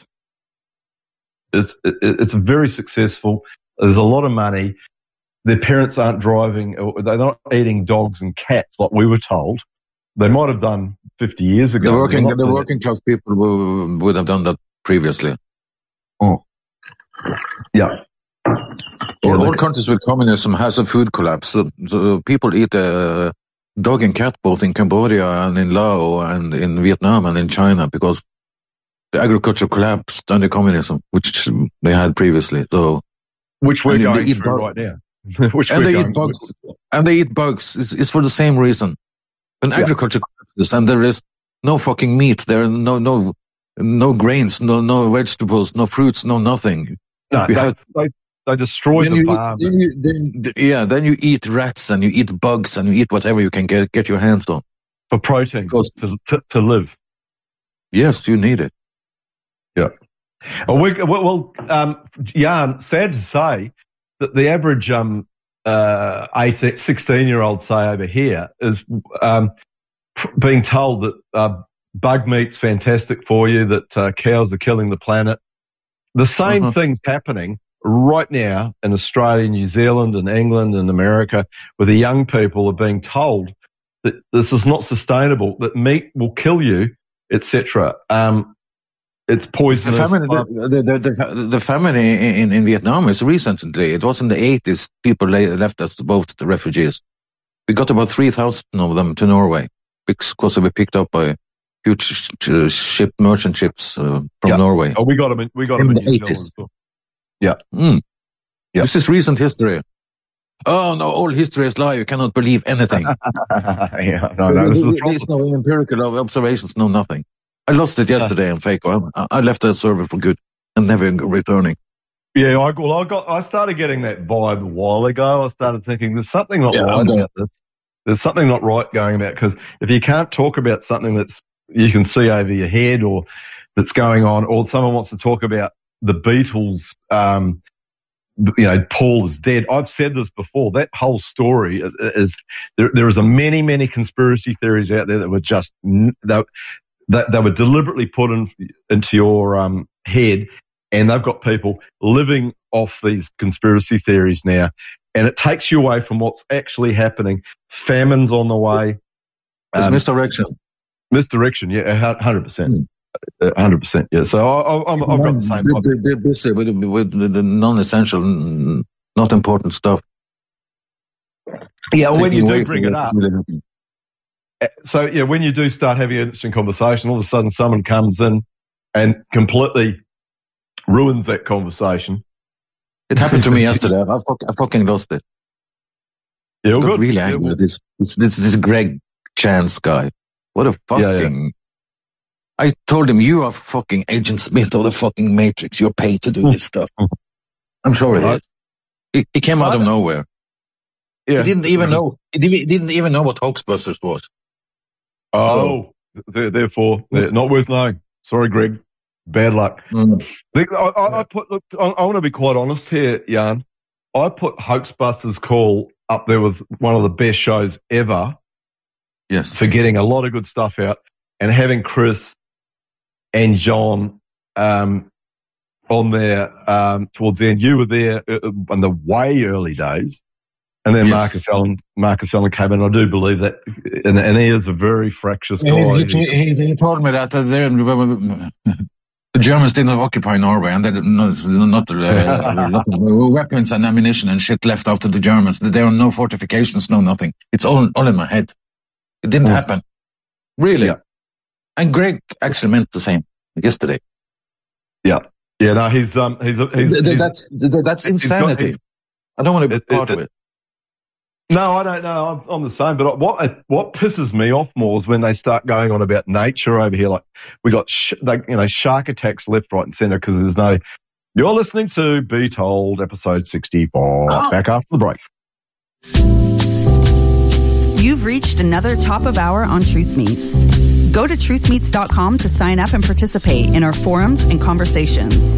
E: It's it, it's very successful. There's a lot of money. Their parents aren't driving, or they're not eating dogs and cats like we were told. They might have done fifty years ago.
D: The working,
E: They're not
D: the
E: doing it.
D: working class people would, would have done that previously.
E: Oh. Yeah.
D: All,
E: Yeah,
D: all
E: they-
D: countries with communism has a food collapse. So, so people eat uh, dog and cat both in Cambodia and in Laos and in Vietnam and in China because the agriculture collapsed under communism, which they had previously. So
E: Which we're
D: and they
E: going
D: eat
E: through
D: dog-
E: right now. Which
D: and
E: we're
D: they
E: going
D: eat bugs. And they eat bugs. It's, it's for the same reason. When
E: Yeah.
D: agriculture collapses and there is no fucking meat, there are no no no grains, no no vegetables, no fruits, no nothing.
E: No,
D: we
E: they,
D: have-
E: they, they destroy
D: Then
E: the
D: you,
E: farm.
D: then you, then, yeah, then you eat rats and you eat bugs and you eat whatever you can get get your hands on.
E: For protein
D: Because-
E: to, to to live.
D: Yes, you need it.
E: Oh, we, well, well, um, Jan, sad to say that the average um, uh, eighteen, sixteen-year-old, say, over here is um, pr- being told that uh, bug meat's fantastic for you, that uh, cows are killing the planet. The same
D: Uh-huh.
E: thing's happening right now in Australia, New Zealand, and England and America, where the young people are being told that this is not sustainable, that meat will kill you, et cetera. Um, it's
D: The
E: poisonous.
D: famine, the, the, the, the, the famine in, in Vietnam is recently. It was in the eighties. People la- left as both the refugees. We got about three thousand of them to Norway because they were picked up by huge sh- sh- ship merchant ships uh, from
E: Yeah.
D: Norway.
E: Oh, we got them in, we got
D: In
E: them in
D: the
E: New
D: eighties.
E: Zealand as well.
D: Mm.
E: Yeah.
D: This is recent history. Oh no, all history is lie. You cannot believe anything.
E: yeah, no, no, this is the
D: There's
E: problem.
D: no empirical observations, no nothing. I lost it yesterday on Faco. I, I left that server for good and never returning.
E: Yeah, I, well, I got, I started getting that vibe a while ago. I started thinking there's something not
D: Yeah, I
E: right
D: know.
E: about this. There's something not right going about, because if you can't talk about something that's you can see over your head or that's going on, or someone wants to talk about the Beatles, um, you know, Paul is dead. I've said this before. That whole story is, is there. There is a many, many conspiracy theories out there that were just they, that they were deliberately put in, into your um, head, and they've got people living off these conspiracy theories now, and it takes you away from what's actually happening. Famine's on the way.
D: It's
E: Um,
D: misdirection.
E: misdirection, yeah, hundred percent, hundred percent, yeah. So I, I, I'm, I've got the same.
D: They're, they're busy with, with the, the non-essential, mm, not important stuff.
E: Yeah, when
D: Taking
E: you
D: away
E: do bring
D: from
E: it
D: what's
E: up,
D: really happening.
E: so yeah, when you do start having an interesting conversation, all of a sudden someone comes in and completely ruins that conversation.
D: It happened to me yesterday. I, fuck, I fucking lost it.
E: Yeah,
D: I got
E: good.
D: really
E: Yeah,
D: angry
E: well,
D: with this, this, this, this Greg Chance guy. What a fucking...
E: Yeah, yeah.
D: I told him, you are fucking Agent Smith of the fucking Matrix. You're paid to do this stuff. I'm sure he
E: Right.
D: is. He, he came out
E: I
D: of
E: don't-
D: nowhere.
E: yeah.
D: He didn't even know. He didn't, he didn't even know what Hoaxbusters was.
E: Oh, th- therefore, they're not worth knowing. Sorry, Greg. Bad luck.
D: Mm.
E: The- I, I, I put. Look, I, I want to be quite honest here, Jan. I put Hoaxbusters Call up there with one of the best shows ever
D: Yes.
E: for getting a lot of good stuff out, and having Chris and John um, on there um, towards the end. You were there uh, in the way early days, and then
D: Yes.
E: Marcus Allen. Marcus Allen came in. I do believe that, and, and he is a very fractious
D: He,
E: guy.
D: he, he, he told me that uh, they- the Germans didn't occupy Norway, and they didn't, no, not uh, lot of weapons and ammunition and shit left after the Germans. There are no fortifications, no nothing. It's all, all in my head. It didn't
E: Mm.
D: happen. Really.
E: Yeah.
D: And Greg actually meant the same yesterday.
E: Yeah, yeah. No, he's um, he's he's,
D: Th- th-
E: he's
D: that's, th- that's
E: he's got-
D: insanity.
E: he's-
D: I don't want to be
E: It-
D: part
E: it-
D: of it.
E: no, I don't know. I'm, I'm the same. But what what pisses me off more is when they start going on about nature over here. Like we got sh- they, you know shark attacks left, right, and centre because there's no. You're listening to Be Told, episode sixty-four.
D: Oh.
E: Back after the break.
H: You've reached another top of hour on Truth Meets. Go to truth meets dot com to sign up and participate in our forums and conversations.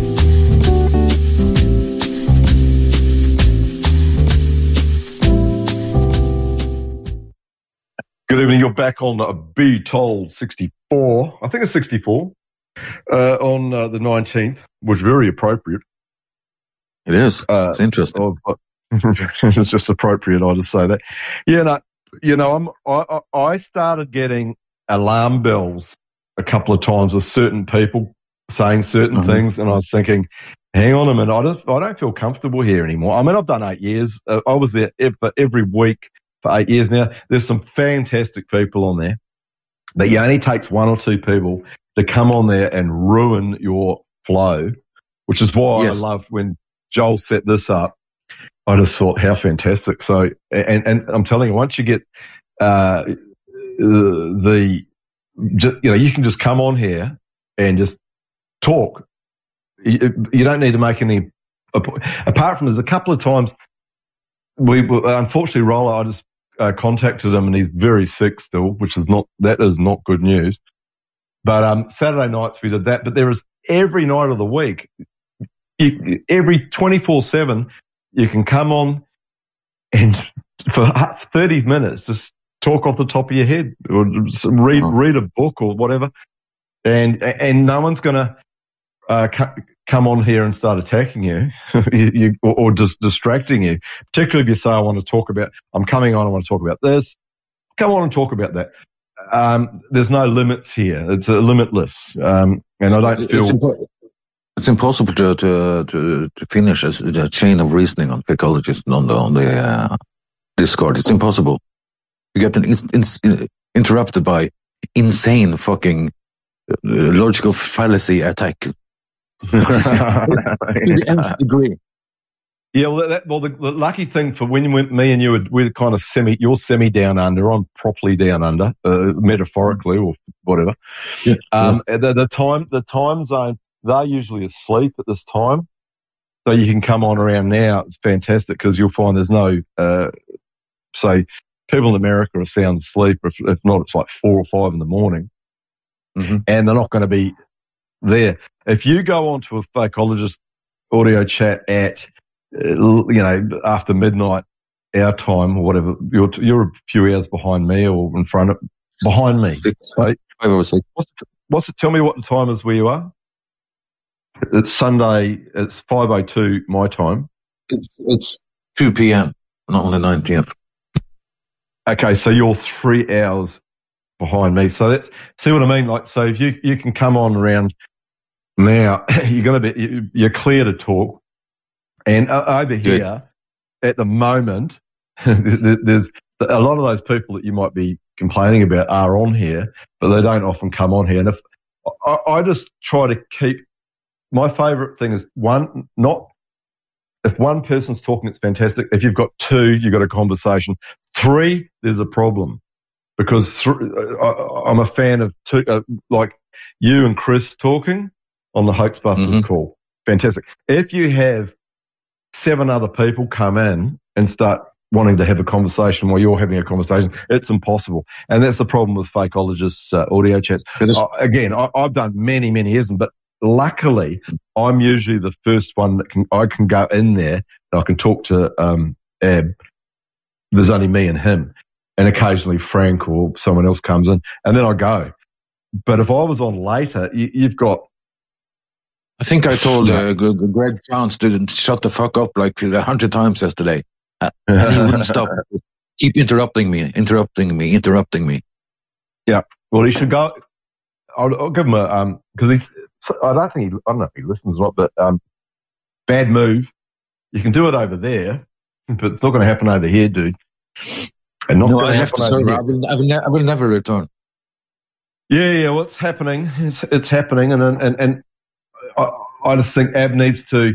E: Good evening. You're back on uh, Be Told sixty-four. I think it's sixty-four uh, on uh, the nineteenth, which is very appropriate.
D: It is.
E: Uh,
D: It's interesting.
E: Oh, but it's just appropriate. I just say that. Yeah, no, you know, I'm, I, I I started getting alarm bells a couple of times with certain people saying certain
D: Mhm.
E: things, and I was thinking, hang on a minute, I just I don't feel comfortable here anymore. I mean, I've done eight years. Uh, I was there every, every week for eight years now. There's some fantastic people on there, but it only takes one or two people to come on there and ruin your flow, which is why
D: Yes.
E: I love when Joel set this up. I just thought how fantastic. So, and, and I'm telling you, once you get uh, the, just, you know, you can just come on here and just talk. You, you don't need to make any. Apart from there's a couple of times we unfortunately Roller, I just uh, contacted him and he's very sick still, which is not that is not good news. But um, Saturday nights we did that. But there is every night of the week, you, every twenty-four seven, you can come on and for thirty minutes just talk off the top of your head or read
D: Oh.
E: read a book or whatever, and and no one's going to uh, cu- come on here and start attacking you, you, you or, or just distracting you. Particularly if you say, "I want to talk about," I'm coming on. I want to talk about this. Come on and talk about that. Um, there's no limits here. It's uh, limitless, um, and I don't
D: It's,
E: feel.
D: impo- it's impossible to to to, to finish a, a chain of reasoning on psychologists on the on the uh, Discord. It's impossible. You get an in, in, interrupted by insane fucking uh, logical fallacy attack to the nth degree.
E: Yeah, well, that, well, the, the lucky thing for when you went, me and you were, we're kind of semi, you're semi down under, I'm properly down under, uh, metaphorically or whatever.
D: Yeah,
E: um, the, the time, the time zone, they're usually asleep at this time, so you can come on around now. It's fantastic because you'll find there's no, uh, say, people in America are sound asleep. If, if not, it's like four or five in the morning,
D: Mhm.
E: and they're not going to be there. If you go onto a psychologist audio chat at Uh, you know, after midnight, our time or whatever, you're you're a few hours behind me or in front of behind me.
D: Six,
E: Right?
D: five or six.
E: What's it, what's it? Tell me what the time is where you are. It's Sunday. It's five oh two my time.
D: It's, it's two p.m. not on the nineteenth.
E: Okay, so you're three hours behind me. So that's see what I mean. Like, so if you you can come on around now, you're going to be you- you're clear to talk. And uh, over
D: Good.
E: here, at the moment, there- there's a lot of those people that you might be complaining about are on here, but they don't often come on here. And if I, I just try to keep my favourite thing is one, not If one person's talking, it's fantastic. If you've got two, you've got a conversation. Three, there's a problem. Because th- I, I'm a fan of two, uh, like you and Chris talking on the Hoaxbusters
D: Mhm.
E: call. Fantastic. If you have seven other people come in and start wanting to have a conversation while you're having a conversation, it's impossible. And that's the problem with Fakeologists' uh, audio chats. Uh, again, I, I've done many, many years, but luckily I'm usually the first one that can, I can go in there and I can talk to um, Ab. There's only me and him. And occasionally Frank or someone else comes in, and then I go. But if I was on later, you, you've got...
D: I think I told uh, G- G- Greg Chance to shut the fuck up like a hundred times yesterday. Uh, and he wouldn't stop. Keep interrupting me, interrupting me, interrupting me.
E: Yeah. Well, he should go... I'll, I'll give him a... um because he's... I don't think he... I don't know if he listens or not, but um, bad move. You can do it over there, but it's not going to happen over here, dude. And not
D: No,
E: going
D: I
E: to
D: have to
E: happen over
D: turn.
E: here.
D: I will, I, will ne- I will never return.
E: Yeah, yeah, what's happening? It's it's happening, and and and I, I just think Ab needs to.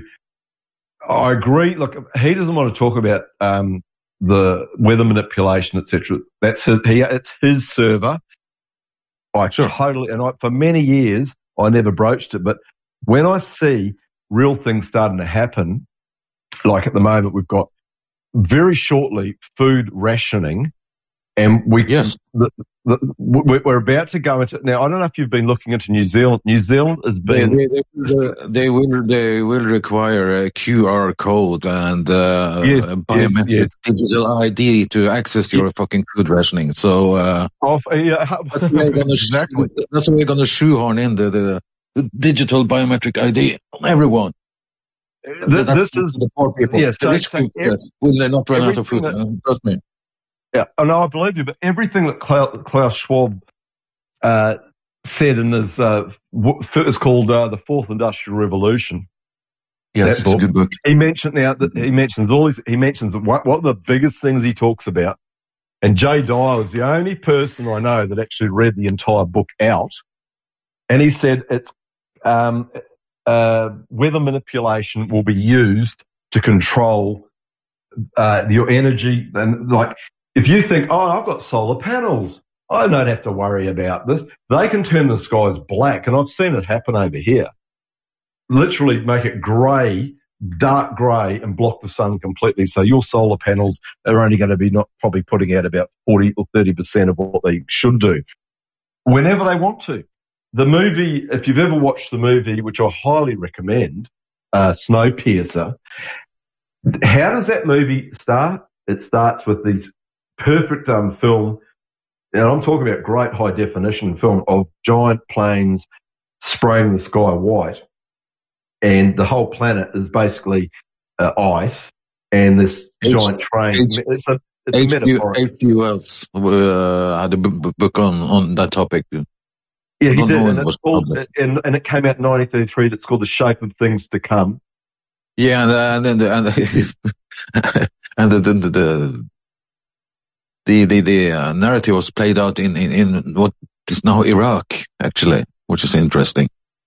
E: I agree. Look, he doesn't want to talk about um, the weather manipulation, et cetera. That's his. He, it's his server. I
D: Sure.
E: totally, and I, for many years I never broached it. But when I see real things starting to happen, like at the moment we've got very shortly food rationing. And we,
D: Yes.
E: the, the, we're we're about to go into now. I don't know if you've been looking into New Zealand. New Zealand has
D: They,
E: been.
D: they, they, they will they will require a Q R code and uh,
E: Yes,
D: a biometric
E: yes, yes.
D: digital I D to access your fucking food rationing. So uh,
E: Off, yeah,
D: that's where we're gonna
E: exactly.
D: that's where we're gonna shoehorn in the, the, the digital biometric I D on everyone.
E: Th-
D: That's
E: this is
D: the poor people.
E: yeah.
D: the
E: So,
D: rich
E: so
D: people
E: ev-
D: yes, will they not run out of food?
E: everything
D: Uh, Trust me.
E: yeah. Oh no, I believe you. But everything that Klaus, Klaus Schwab uh, said in his uh, w- it's called uh, the Fourth Industrial Revolution.
D: Yes,
E: That
D: it's a
E: book.
D: good book.
E: He mentioned now that he mentions all these. He mentions what, what the biggest things he talks about. And Jay Dyer was the only person I know that actually read the entire book out. And he said it's um, uh, weather manipulation will be used to control uh, your energy. And like, if you think, oh, I've got solar panels, I don't have to worry about this. They can turn the skies black, and I've seen it happen over here. Literally make it grey, dark grey, and block the sun completely. So your solar panels are only going to be not probably putting out about forty or thirty percent of what they should do whenever they want to. The movie, if you've ever watched the movie, which I highly recommend, uh, Snowpiercer, how does that movie start? It starts with these perfect um, film, and I'm talking about great high definition film of giant planes spraying the sky white. And the whole planet is basically uh, ice, and this
D: H-
E: giant train.
D: H-
E: It's a, it's a metaphor.
D: H G Wells uh, had a b- b- book on, on that topic.
E: Yeah,
D: I
E: he
D: don't
E: did,
D: know when
E: and
D: it
E: it's
D: was
E: called,
D: published.
E: and, and it came out in nineteen thirty-three. It's called The Shape of Things to Come.
D: Yeah, and, uh, and then the, and the, and the, the, the, the, the, the uh, narrative was played out in, in, in what is now Iraq, actually, which is interesting.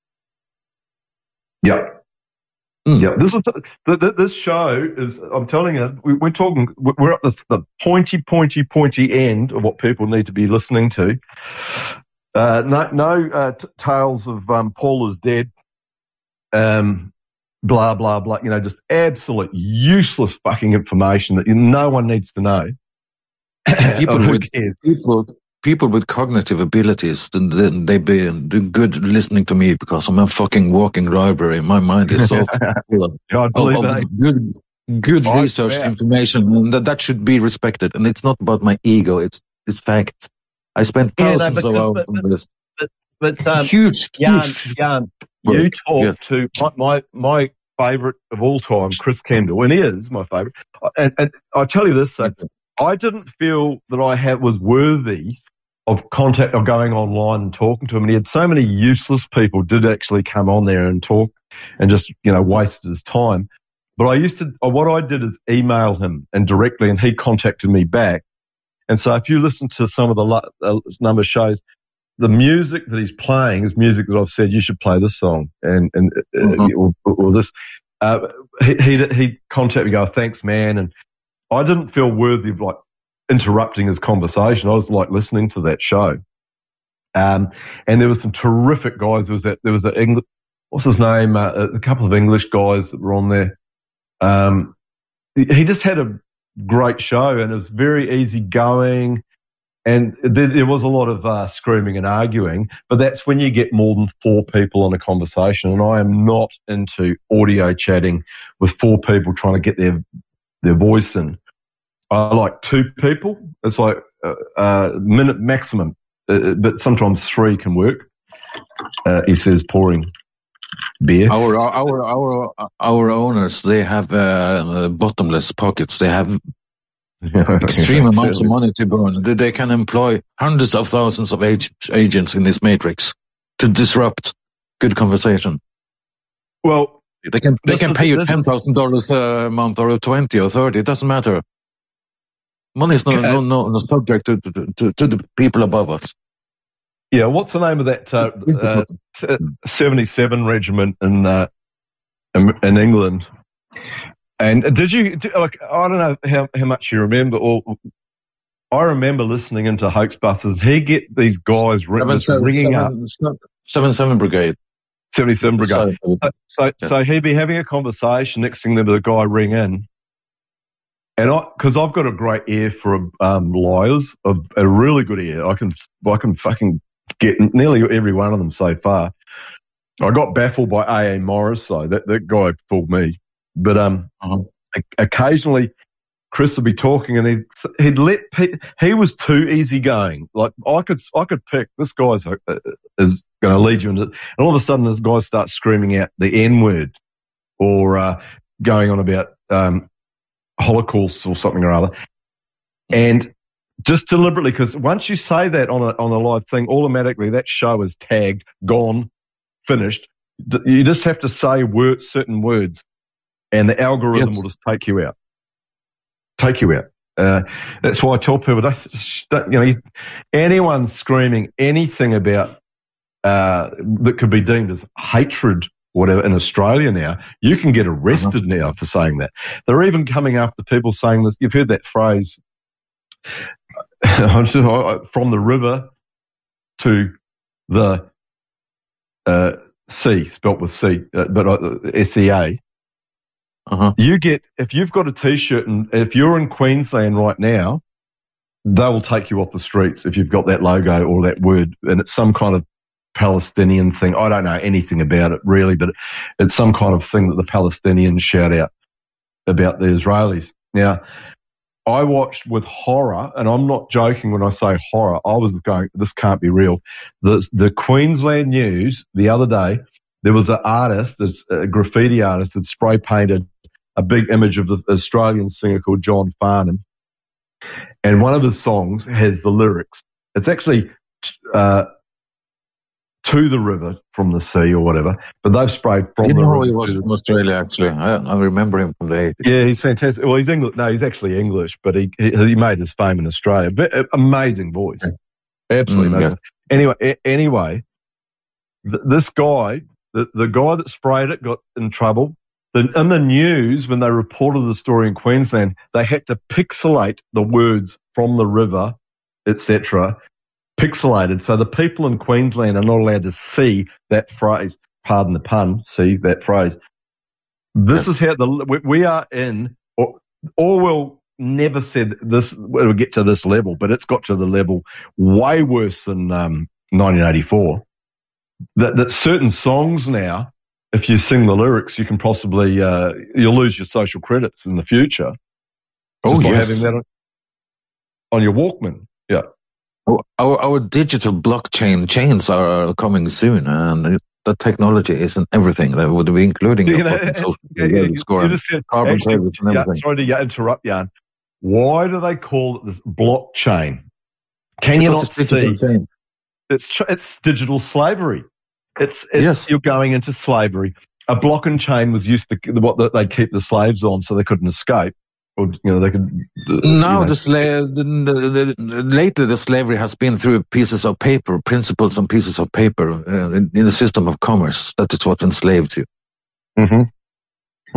E: Yeah.
D: Mm.
E: Yeah, this is the, the, this show is. I'm telling you, we, we're talking. We're at this, the pointy, pointy, pointy end of what people need to be listening to. Uh, no, no uh, t- tales of um, Paul is dead. Um, blah blah blah. You know, just absolute useless fucking information that no one needs to know.
D: People
E: Who
D: with
E: cares?
D: people people with cognitive abilities, then then they be do good listening to me because I'm a fucking walking library. My mind is so full of,
E: I believe
D: of
E: that.
D: good good
E: I
D: research
E: bet.
D: information, and that that should be respected. And it's not about my ego; it's it's facts. I spent
I: Yeah, no,
D: thousands
I: because-
D: of hours
I: but-
D: on this.
I: But um,
D: huge,
I: Jan,
D: huge.
I: Jan,
E: You
D: work.
E: talk
D: Yeah.
E: to my, my my favourite of all time, Chris Kendall, and he is my favourite. And, and I tell you this, so I didn't feel that I had was worthy of contact of going online and talking to him. And he had so many useless people did actually come on there and talk and just you know wasted his time. But I used to what I did is email him and directly, and he contacted me back. And so if you listen to some of the lo- uh, number of shows, the music that he's playing is music that I've said you should play this song and and uh,
D: Mhm.
E: or, or this. Uh, he he he contacted me, go, thanks, man, and I didn't feel worthy of like interrupting his conversation. I was like listening to that show, um, and there were some terrific guys. There was that there was a English, what's his name? Uh, a couple of English guys that were on there. Um, he, he just had a great show, and it was very easy going. And there, there was a lot of uh, screaming and arguing, but that's when you get more than four people on a conversation. And I am not into audio chatting with four people trying to get their their voice in. I like two people. It's like a uh, uh, minute maximum, uh, but sometimes three can work. Uh, he says, pouring beer.
D: Our our our our owners, they have uh, bottomless pockets. They have extreme amounts of money to burn. They, they can employ hundreds of thousands of ag- agents in this matrix to disrupt good conversation.
E: Well,
D: they can they can
E: is,
D: pay you ten thousand dollars a month or twenty or thirty. It doesn't matter. Money is no no no, no subject to, to to to the people above us.
E: Yeah, what's the name of that uh, uh, seventy-seven regiment in, uh, in in England? And did you, like, I don't know how, how much you remember, or I remember listening into Hoaxbusters. He get these guys ring,
D: seven, seven,
E: ringing
D: seven,
E: up.
D: seventy-seven Brigade.
E: seventy-seven Brigade. So, so,
D: yeah.
E: so he'd be having a conversation, next thing there was a guy ring in. And I, because I've got a great ear for um, liars, a, a really good ear. I can, I can fucking get nearly every one of them so far. I got baffled by A A Morris, though. That, that guy fooled me. But um, uh-huh. occasionally Chris would be talking, and he'd, he'd let pe- he was too easygoing. Like I could I could pick this guy's uh, is going to lead you into, and all of a sudden this guy starts screaming out the N word, or uh, going on about um, Holocaust or something or other, and just deliberately, because once you say that on a on a live thing, automatically that show is tagged, gone, finished. You just have to say word, certain words. And the algorithm yep. will just take you out. Take you out. Uh, that's why I tell people, don't, don't, you know, anyone screaming anything about uh, that could be deemed as hatred, whatever, in Australia now, you can get arrested uh-huh. now for saying that. They're even coming after people saying this. You've heard that phrase, from the river to the uh, sea, spelt with C, uh, but uh, S E A. Uh-huh. You get, if you've got a T-shirt, and if you're in Queensland right now, they will take you off the streets if you've got that logo or that word, and it's some kind of Palestinian thing. I don't know anything about it really, but it's some kind of thing that the Palestinians shout out about the Israelis. Now, I watched with horror, and I'm not joking when I say horror. I was going, this can't be real. The, the Queensland News the other day, there was an artist, a graffiti artist, that spray painted a big image of the Australian singer called John Farnham. And one of his songs has the lyrics. It's actually uh, to the river from the sea or whatever, but they've sprayed from
D: you
E: the
D: know
E: river.
D: He was in Australia, actually. I, I remember him from the eighties.
E: Yeah, he's fantastic. Well, he's English. No, he's actually English, but he he, he made his fame in Australia. But, uh, amazing voice. Absolutely mm, amazing. Yeah. Anyway, a, anyway, th- this guy, the, the guy that sprayed it got in trouble. The, in the news, when they reported the story in Queensland, they had to pixelate the words from the river, et cetera, pixelated. So the people in Queensland are not allowed to see that phrase. Pardon the pun, see that phrase. This is how the we, we are in, or, Orwell never said this, it would get to this level, but it's got to the level way worse than um, nineteen eighty-four. That, that certain songs now, if you sing the lyrics, you can possibly, uh, you'll lose your social credits in the future.
D: Oh,
E: by
D: yes.
E: having that on, on your Walkman. Yeah.
D: Our, our digital blockchain chains are coming soon, and the technology isn't everything. That would be including
E: you
D: your
E: know,
D: social
E: yeah,
D: yeah,
E: you
D: score,
E: just said,
D: carbon
E: actually,
D: credits and everything.
E: Yeah, sorry to interrupt, Jan. Why do they call it this blockchain? Can you not
D: it's
E: see?
D: Chain.
E: It's it's digital slavery. It's, it's
D: yes.
E: You're going into slavery. A block and chain was used to what they'd keep the slaves on so they couldn't escape, or you know they could. Uh,
D: now
E: you know.
D: the, sla- the, the, the lately the slavery has been through pieces of paper, principles on pieces of paper uh, in, in the system of commerce. That is what enslaved you.
E: Mm-hmm. Hmm.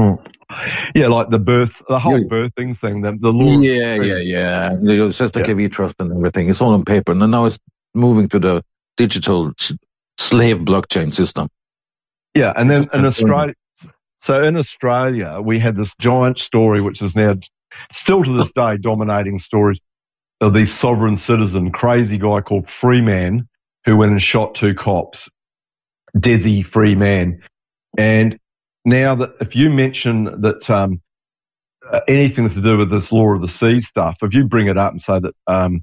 E: Yeah, like the birth, the whole
D: Yeah.
E: birthing thing, the, the law.
D: Yeah, yeah, yeah. The Sesta K V Trust and everything. It's all on paper. And now it's moving to the digital s- slave blockchain system.
E: Yeah, and then
D: Just
E: in
D: transform
E: Australia, so in Australia, we had this giant story, which is now still to this day dominating stories of the sovereign citizen, crazy guy called Freeman, who went and shot two cops, Desi Freeman. And now that if you mention that um, uh, anything to do with this law of the sea stuff, if you bring it up and say that um,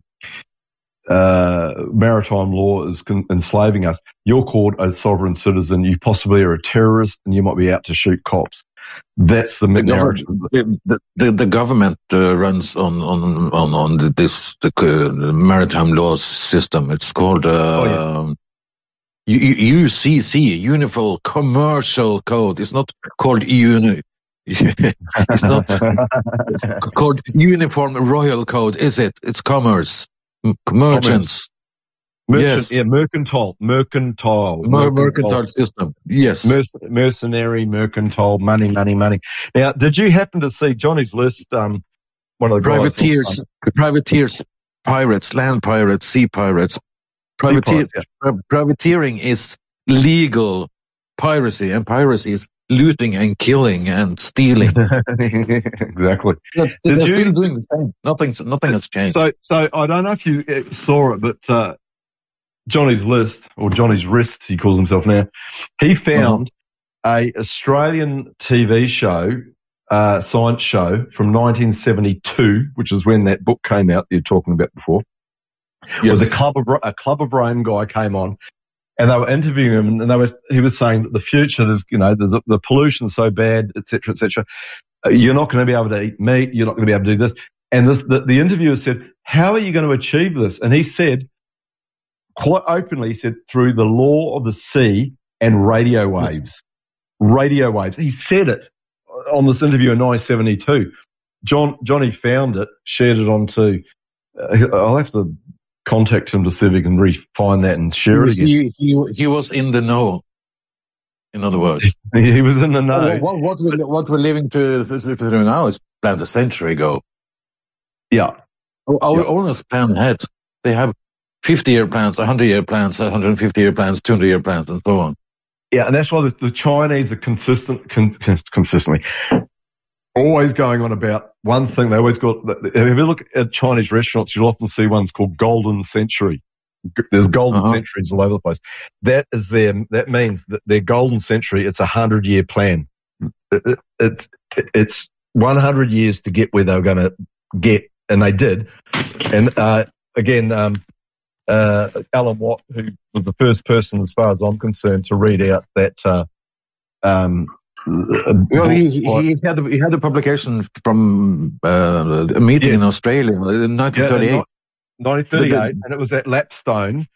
E: uh, maritime law is con- enslaving us, you're called a sovereign citizen, you possibly are a terrorist, and you might be out to shoot cops. That's the,
D: The,
E: narrative.
D: government, the, the, the government uh, runs on on on on the, this the, uh, the maritime laws system. It's called uh,
E: Oh, yeah.
D: U- U- U C C, Uniform Commercial Code. It's not called uni. It's not called Uniform Royal Code, is it? It's commerce, M- merchants,
E: Merchant,
D: yes,
E: yeah, mercantile, mercantile,
D: Mer-
E: mercantile,
D: mercantile system. Yes.
E: merc- mercenary, mercantile, money, money, money. Now, did you happen to see Johnny's list? Um, one of the guys on-
D: Privateers, privateers, pirates, land pirates, sea pirates. Privateer,
E: pirates,
D: pri- privateering is legal piracy, and piracy is looting and killing and stealing.
E: exactly.
D: They're,
E: Did
D: they're
E: you-
D: still doing the same. Nothing, nothing has changed.
E: So, so I don't know if you uh, saw it, but uh, Johnny's list, or Johnny's wrist, he calls himself now, he found a Australian T V show, uh, science show from nineteen seventy-two, which is when that book came out that you're talking about before.
D: Yes.
E: Was a club of a club of Rome guy came on, and they were interviewing him, and they were he was saying that the future, there's you know the the pollution's so bad, et cetera, et cetera. Uh, you're not going to be able to eat meat. You're not going to be able to do this. And this, the, the interviewer said, "How are you going to achieve this?" And he said, quite openly, he said, "Through the law of the sea and radio waves." Radio waves. He said it on this interview in nineteen seventy-two. John Johnny found it, shared it onto. Uh, I'll have to contact him to see if he can re-find that and share it again.
D: He, he, he was in the know. In other words,
E: He was in the know.
D: what, what, we're, what we're living to, to, to do now is planned a century ago.
E: Yeah.
D: Our
E: Yeah.
D: owners plan ahead. They have fifty-year plans, one hundred-year plans, one hundred fifty-year plans, two hundred-year plans, and so on.
E: Yeah, and that's why the, the Chinese are consistent, con, con, consistently always going on about one thing. They always got. If you look at Chinese restaurants, you'll often see ones called Golden Century. G- There's golden
D: Uh-huh.
E: centuries all over the place. That is their. That means that their golden century. It's a hundred year plan. It, it, it's it's one hundred years to get where they were going to get, and they did. And uh, again, um, uh, Alan Watt, who was the first person, as far as I'm concerned, to read out that. Uh, um,
D: Well, he, he had he had a publication from uh, a meeting
E: Yeah.
D: in Australia in nineteen thirty-eight.
E: nineteen thirty-eight, and it was at Lapstone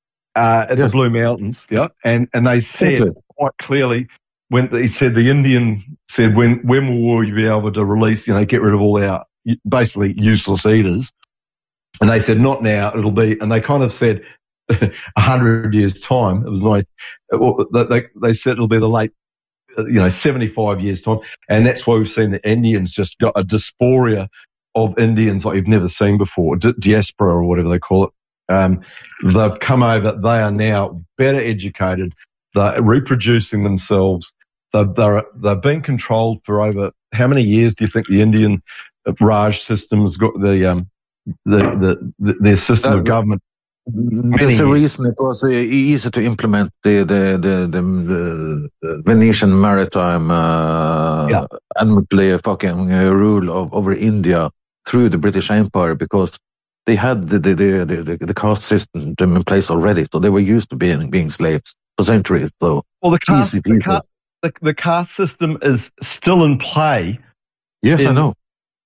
E: uh, at
D: Yes.
E: the Blue Mountains. Yeah, and and they said
D: Exactly.
E: quite clearly when he said the Indian said when when will we be able to release, you know, get rid of all our basically useless eaters, and they said not now, it'll be, and they kind of said a hundred years time. It was like they they said it'll be the late. You know, seventy-five years time, and that's why we've seen the Indians just got a dysphoria of Indians like you've never seen before, di- diaspora or whatever they call it. Um, they've come over. They are now better educated. They're reproducing themselves. They're, they're they've been controlled for over how many years? Do you think the Indian Raj system has got the um the the, the their system
D: That-
E: of government?
D: There's a reason it was uh, easy to implement the the the the, the, the Venetian maritime uh,
E: Yeah.
D: amicably fucking uh, rule of over India through the British Empire, because they had the the the, the, the caste system in place already, so they were used to being being slaves for centuries. So
E: Well, the caste,
D: easy
E: the,
D: people.
E: caste, the, the caste system is still in play.
D: yes, I
E: in-
D: know.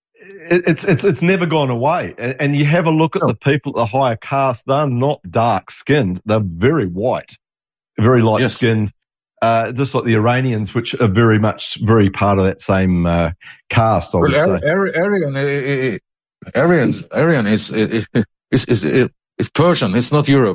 E: It, it's it's it's never gone away. And, and you have a look at
D: No.
E: the people at the higher caste; they're not dark skinned; they're very white, very light
D: Yes.
E: skinned. Uh, just like the Iranians, which are very much very part of that same uh, caste. I would
D: Well,
E: say.
D: Ar- Ar- Aryan, uh, uh, Aryan, Aryan is is is, is, is, is Persian. It's not Europe.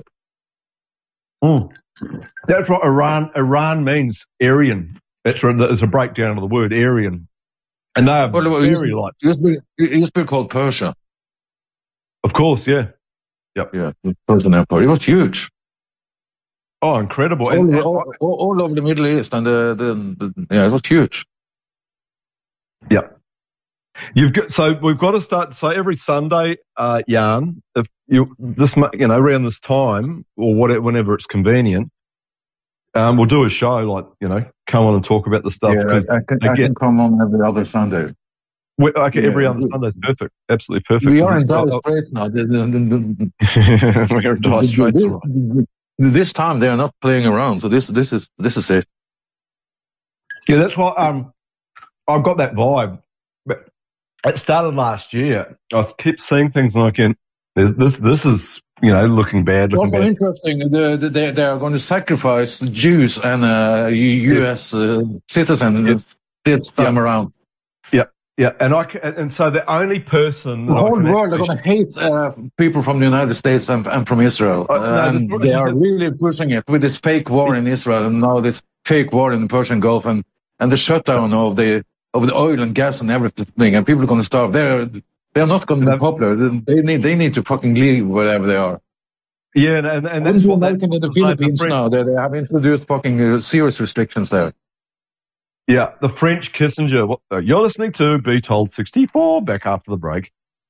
E: Mm. That's what Iran Iran means. Aryan. That's right. There's a breakdown of the word Aryan. And they are
D: Well, well,
E: very
D: it
E: light.
D: used to be, it used to be called Persia.
E: Of course, yeah.
D: Yeah, the Persian Empire. It was huge.
E: Oh, incredible.
D: All,
E: And, and,
D: all, all, all over the Middle East, and the, the, the yeah, it was huge.
E: yeah. You've got, so we've got to start, so every Sunday, uh, Jan, if you, this, mo- you know, around this time, or whatever, whenever it's convenient, um, we'll do a show, like, you know, come on and talk about the stuff.
D: Yeah,
E: 'cause
D: I, I, can, I
E: again,
D: can come on every other Sunday.
E: we, okay,
D: Yeah,
E: every other
D: we-
E: Sunday's perfect. Absolutely perfect.
D: We
E: 'cause
D: are in
E: it's got-
D: dire straits now. The- the- the- the-
E: We're in dire straits,
D: this,
E: right.
D: this time they are not playing around. So this this is this is it.
E: Yeah, that's why um, I've got that vibe. But it started last year. I keep seeing things like, in, there's this, this is, you know, looking bad,
D: It's
E: looking
D: also
E: bad.
D: interesting. The, the, they, they are going to sacrifice the Jews and uh, U S uh, citizens
E: Yes.
D: this time around.
E: Yeah, and I ca- and and so the only person
D: The
E: that I
D: whole
E: can
D: world are
E: actually-
D: going to hate uh, people from the United States and, and from Israel.
E: Uh,
D: Uh,
E: no,
D: and
E: the-
D: they are really pushing it with this fake war in Israel and now this fake war in the Persian Gulf and, and the shutdown of the of the oil and gas and everything. And people are going to starve. They're they're not going to be
E: No.
D: popular. They need they need to fucking leave wherever they are.
E: yeah, and and, and
D: Wouldn't
E: that's
D: you
E: what that,
D: imagine in the
E: was like
D: Philippines
E: French,
D: now? They, they have introduced fucking uh, serious restrictions there.
E: Yeah, the French Kissinger. What, uh, you're listening to Be Told sixty-four. Back after the break.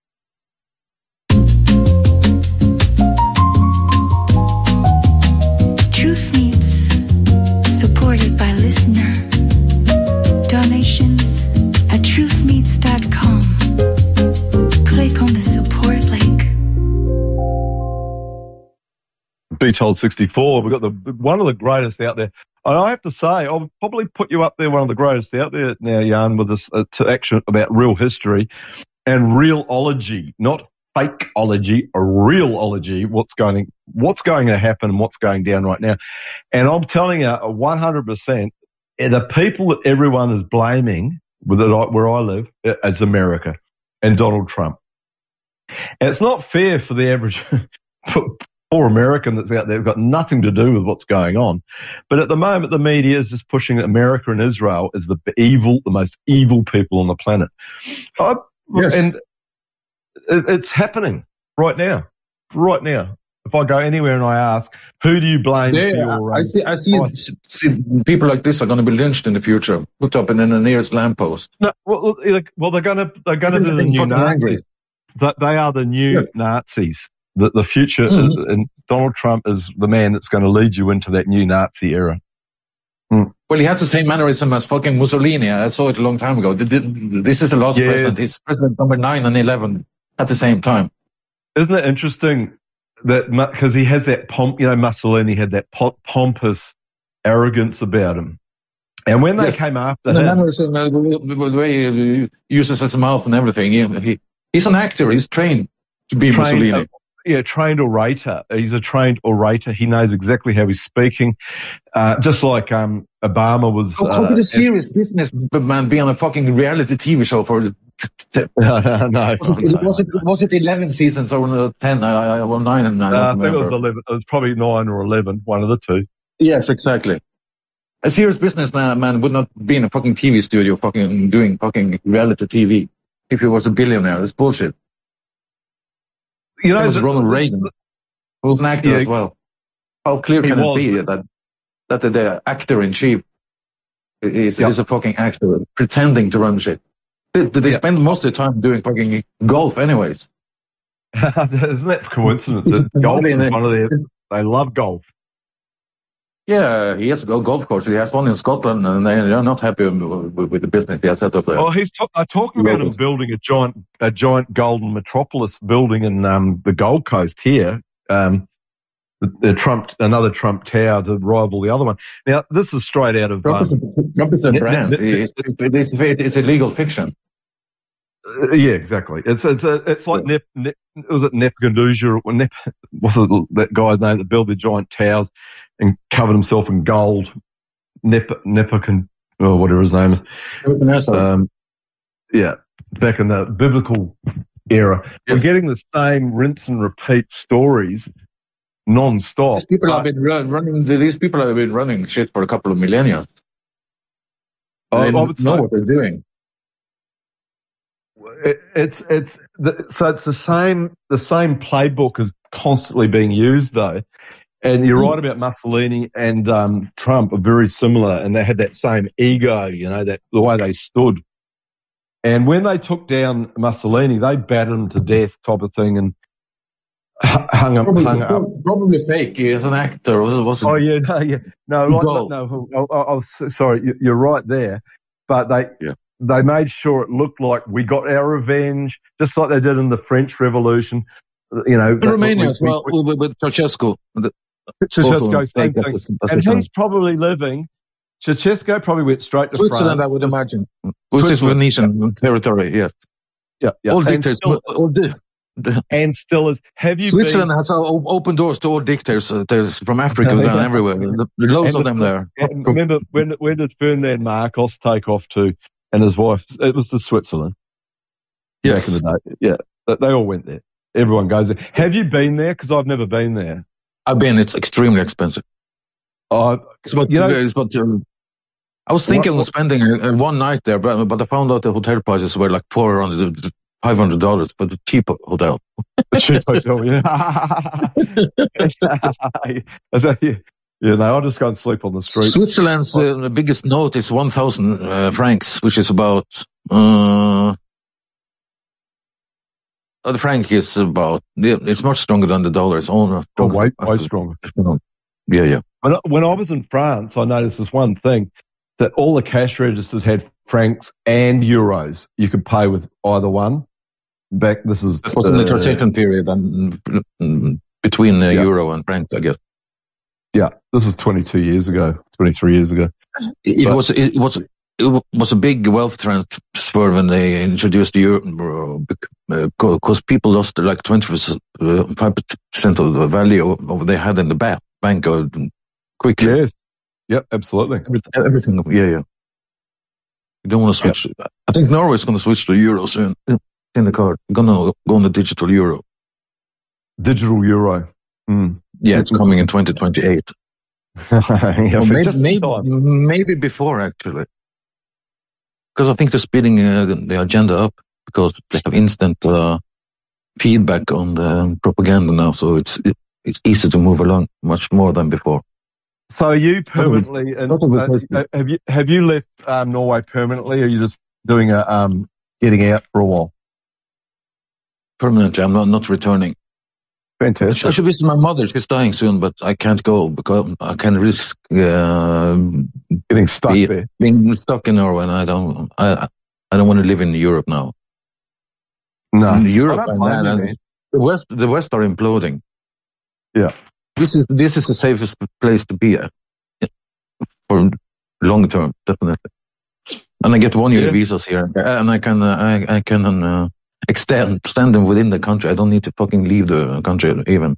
A: Truth Meets, supported by listener. Donations at truth meets dot com. Click on the support link.
E: Be Told sixty-four. We've got the one of the greatest out there. And I have to say, I'll probably put you up there, one of the greatest out there now, Jan, with this uh, to action about real history and realology, not fakeology, a realology. What's going, what's going to happen and what's going down right now. And I'm telling you, one hundred percent, the people that everyone is blaming, with it, where I live, is America and Donald Trump. And it's not fair for the average poor American that's out there, got nothing to do with what's going on. But at the moment, the media is just pushing America and Israel as the evil, the most evil people on the planet. I,
D: Yes.
E: And it, it's happening right now. Right now. If I go anywhere and I ask, who do you blame
D: They,
E: for your...
D: I
E: Um,
D: see, I see, see people like this are going to be lynched in the future, put up in the nearest lamppost.
E: no, well, well, they're going to they're going to do the
D: Everything
E: new
D: fucking angry.
E: Nazis. That they are the new
D: Yes.
E: Nazis. The, the future,
D: Mhm.
E: is, and Donald Trump is the man that's going to lead you into that new Nazi era.
D: Well, he has the same mannerism as fucking Mussolini. I saw it a long time ago. Th- th- This is the last
E: Yes.
D: president. He's president number nine and eleven at the same time.
E: Isn't it interesting that because he has that pomp, you know, Mussolini had that po- pompous arrogance about him, and when they
D: Yes.
E: came after
D: And the
E: him,
D: mannerism, uh, the the way he uses his mouth and everything. He, he he's an actor. He's trained to be
E: trained,
D: Mussolini.
E: uh, yeah, trained orator. He's a trained orator. He knows exactly how he's speaking, uh, just like um, Obama was.
D: How, how
E: Uh,
D: could a serious businessman be on a fucking reality T V show for t- t-
E: no, no, no,
D: was, it, was, it, was it eleven seasons or uh, ten? I, I, well, nine and I
E: Uh,
D: don't
E: I think it was
D: remember.
E: eleven. It was probably nine or eleven, one of the two.
D: Yes, exactly. A serious businessman man would not be in a fucking T V studio fucking doing fucking reality T V if he was a billionaire. That's bullshit.
E: You know,
D: That was
E: the-
D: Ronald
E: the-
D: Reagan, who was an actor
E: Yeah.
D: as well. How clear
E: He
D: can it
E: was.
D: be that that the, the actor in chief is,
E: Yeah.
D: is a fucking actor pretending to run shit? They, they
E: Yeah.
D: spend most of the time doing fucking golf, anyways.
E: Isn't that coincidence? That golf is one of their. They love golf.
D: Yeah, he has a go- golf course. He has one in Scotland, and they are not happy with, with, with the business he has set up there.
E: Oh, he's ta- uh, talking about him
D: Locals.
E: building a giant, a giant golden metropolis building in um, the Gold Coast here. Um, the, the Trump, another Trump Tower to rival the other one. Now, this is straight out of.
D: Trump is
E: Um,
D: a, Trump is a
E: ne-
D: brand.
E: ne-
D: It- it- it's, it's a legal fiction.
E: uh, yeah, exactly. It's it's a, it's like Nep, Nep, was it Nebuchadnezzar? or Nep, what's it, that guy's name that built the giant towers and covered himself in gold? Nep, Nebuchadnezzar, or whatever his name is. Um, yeah, back in the biblical era.
D: Yes.
E: We're getting the same rinse and repeat stories non-stop.
D: These people have been run, running. These people have been running shit for a couple of millennia.
E: I,
D: They
E: I would
D: know
E: say,
D: what they're doing.
E: it, it's it's the, so it's the same the same playbook is constantly being used though, and you're right about Mussolini and um, Trump are very similar, and they had that same ego, you know, that the way they stood. And when they took down Mussolini, they battered him to death, type of thing, and hung him,
D: Probably,
E: hung up.
D: probably fake. He is an actor. Was it?
E: Oh yeah, no, yeah, no, like,
D: Go.
E: no. I, I, I was sorry, you, you're right there, but they
D: Yeah.
E: they made sure it looked like we got our revenge, just like they did in the French Revolution. You know,
D: In Romania
E: we-
D: as well,
E: we-
D: with, with Ceausescu. The-
E: Ceausescu,
D: also
E: same
D: fake
E: thing.
D: as- as
E: And
D: they
E: he's probably living. Ceausescu probably went straight to
D: Switzerland,
E: France.
D: I would imagine. Which is
E: Switzerland,
D: Venetian territory, yes.
E: Yeah, yeah.
D: All
E: And
D: dictators.
E: still,
D: all di- the-
E: and still is. Have you
D: Switzerland
E: been?
D: has o- open doors to all dictators. Uh, There's from Africa
E: Yeah.
D: down everywhere. The- Loads
E: And
D: of
E: the-
D: them there.
E: and remember when when did Ferdinand Marcos take off to, and his wife? It was to Switzerland.
D: Yes.
E: Back in the day. Yeah, they, they all went there. Everyone goes there. Have you been there? Because I've never been there.
D: I've been. It's extremely expensive.
E: Uh,
D: It's about,
E: You know-
D: it's about, uh, I was thinking
E: What-
D: of spending uh, one night there, but, but I found out the hotel prices were like four hundred, five hundred dollars for the cheap hotel.
E: the cheap hotel, yeah. I say, yeah, yeah, no, I'll just go and sleep on the street.
D: Switzerland's uh, the biggest note is one thousand uh, francs, which is about, uh, uh, the franc is about, yeah, it's much stronger than the dollar. It's all
E: Oh,
D: stronger.
E: way, way stronger.
D: Yeah, yeah.
E: When I, when I was in France, I noticed this one thing, that all the cash registers had francs and euros. You could pay with either one. Back, this is
D: That was in the
E: uh,
D: transition period and mm, between uh,
E: Yeah.
D: euro and franc, I guess.
E: yeah, this is twenty-two years ago, twenty-three years ago.
D: It, it
E: But-
D: was it was it was a big wealth transfer when they introduced the euro, because people lost like twenty-five percent of the value of they had in the ba- bank uh, quickly.
E: Yes, yep, absolutely.
D: Everything, everything, yeah, yeah. You don't want to switch. I think Norway's going to switch to euro soon. In the card, going to go on the digital euro.
E: Digital euro. Mm.
D: Yeah, it's coming in twenty twenty-eight.
E: yeah,
D: Or
E: for
D: maybe,
E: just in
D: maybe,
E: time.
D: maybe before, actually. Because I think they're speeding uh, the, the agenda up because they have instant uh, feedback on the propaganda now, so it's it, it's easy to move along much more than before.
E: So are you permanently, and
D: Not a
E: uh,
D: replacement.
E: have you have you left um, Norway permanently, or are you just doing a um, getting out for a while?
D: Permanently, I'm not, not returning. I should, I
E: Fantastic.
D: should visit my mother. She's dying soon, but I can't go because I can risk uh,
E: Getting stuck
D: be-
E: there.
D: being stuck in Norway, and I don't. I I don't want to live in Europe now.
E: No,
D: In Europe,
E: I don't
D: and,
E: blame you,
D: and
E: man.
D: the West, the West are imploding.
E: Yeah.
D: This is this is the safest place to be uh, for long term, definitely. And I get one year
E: Yeah.
D: visas here, and I can uh, I I can uh, extend extend them within the country. I don't need to fucking leave the country even.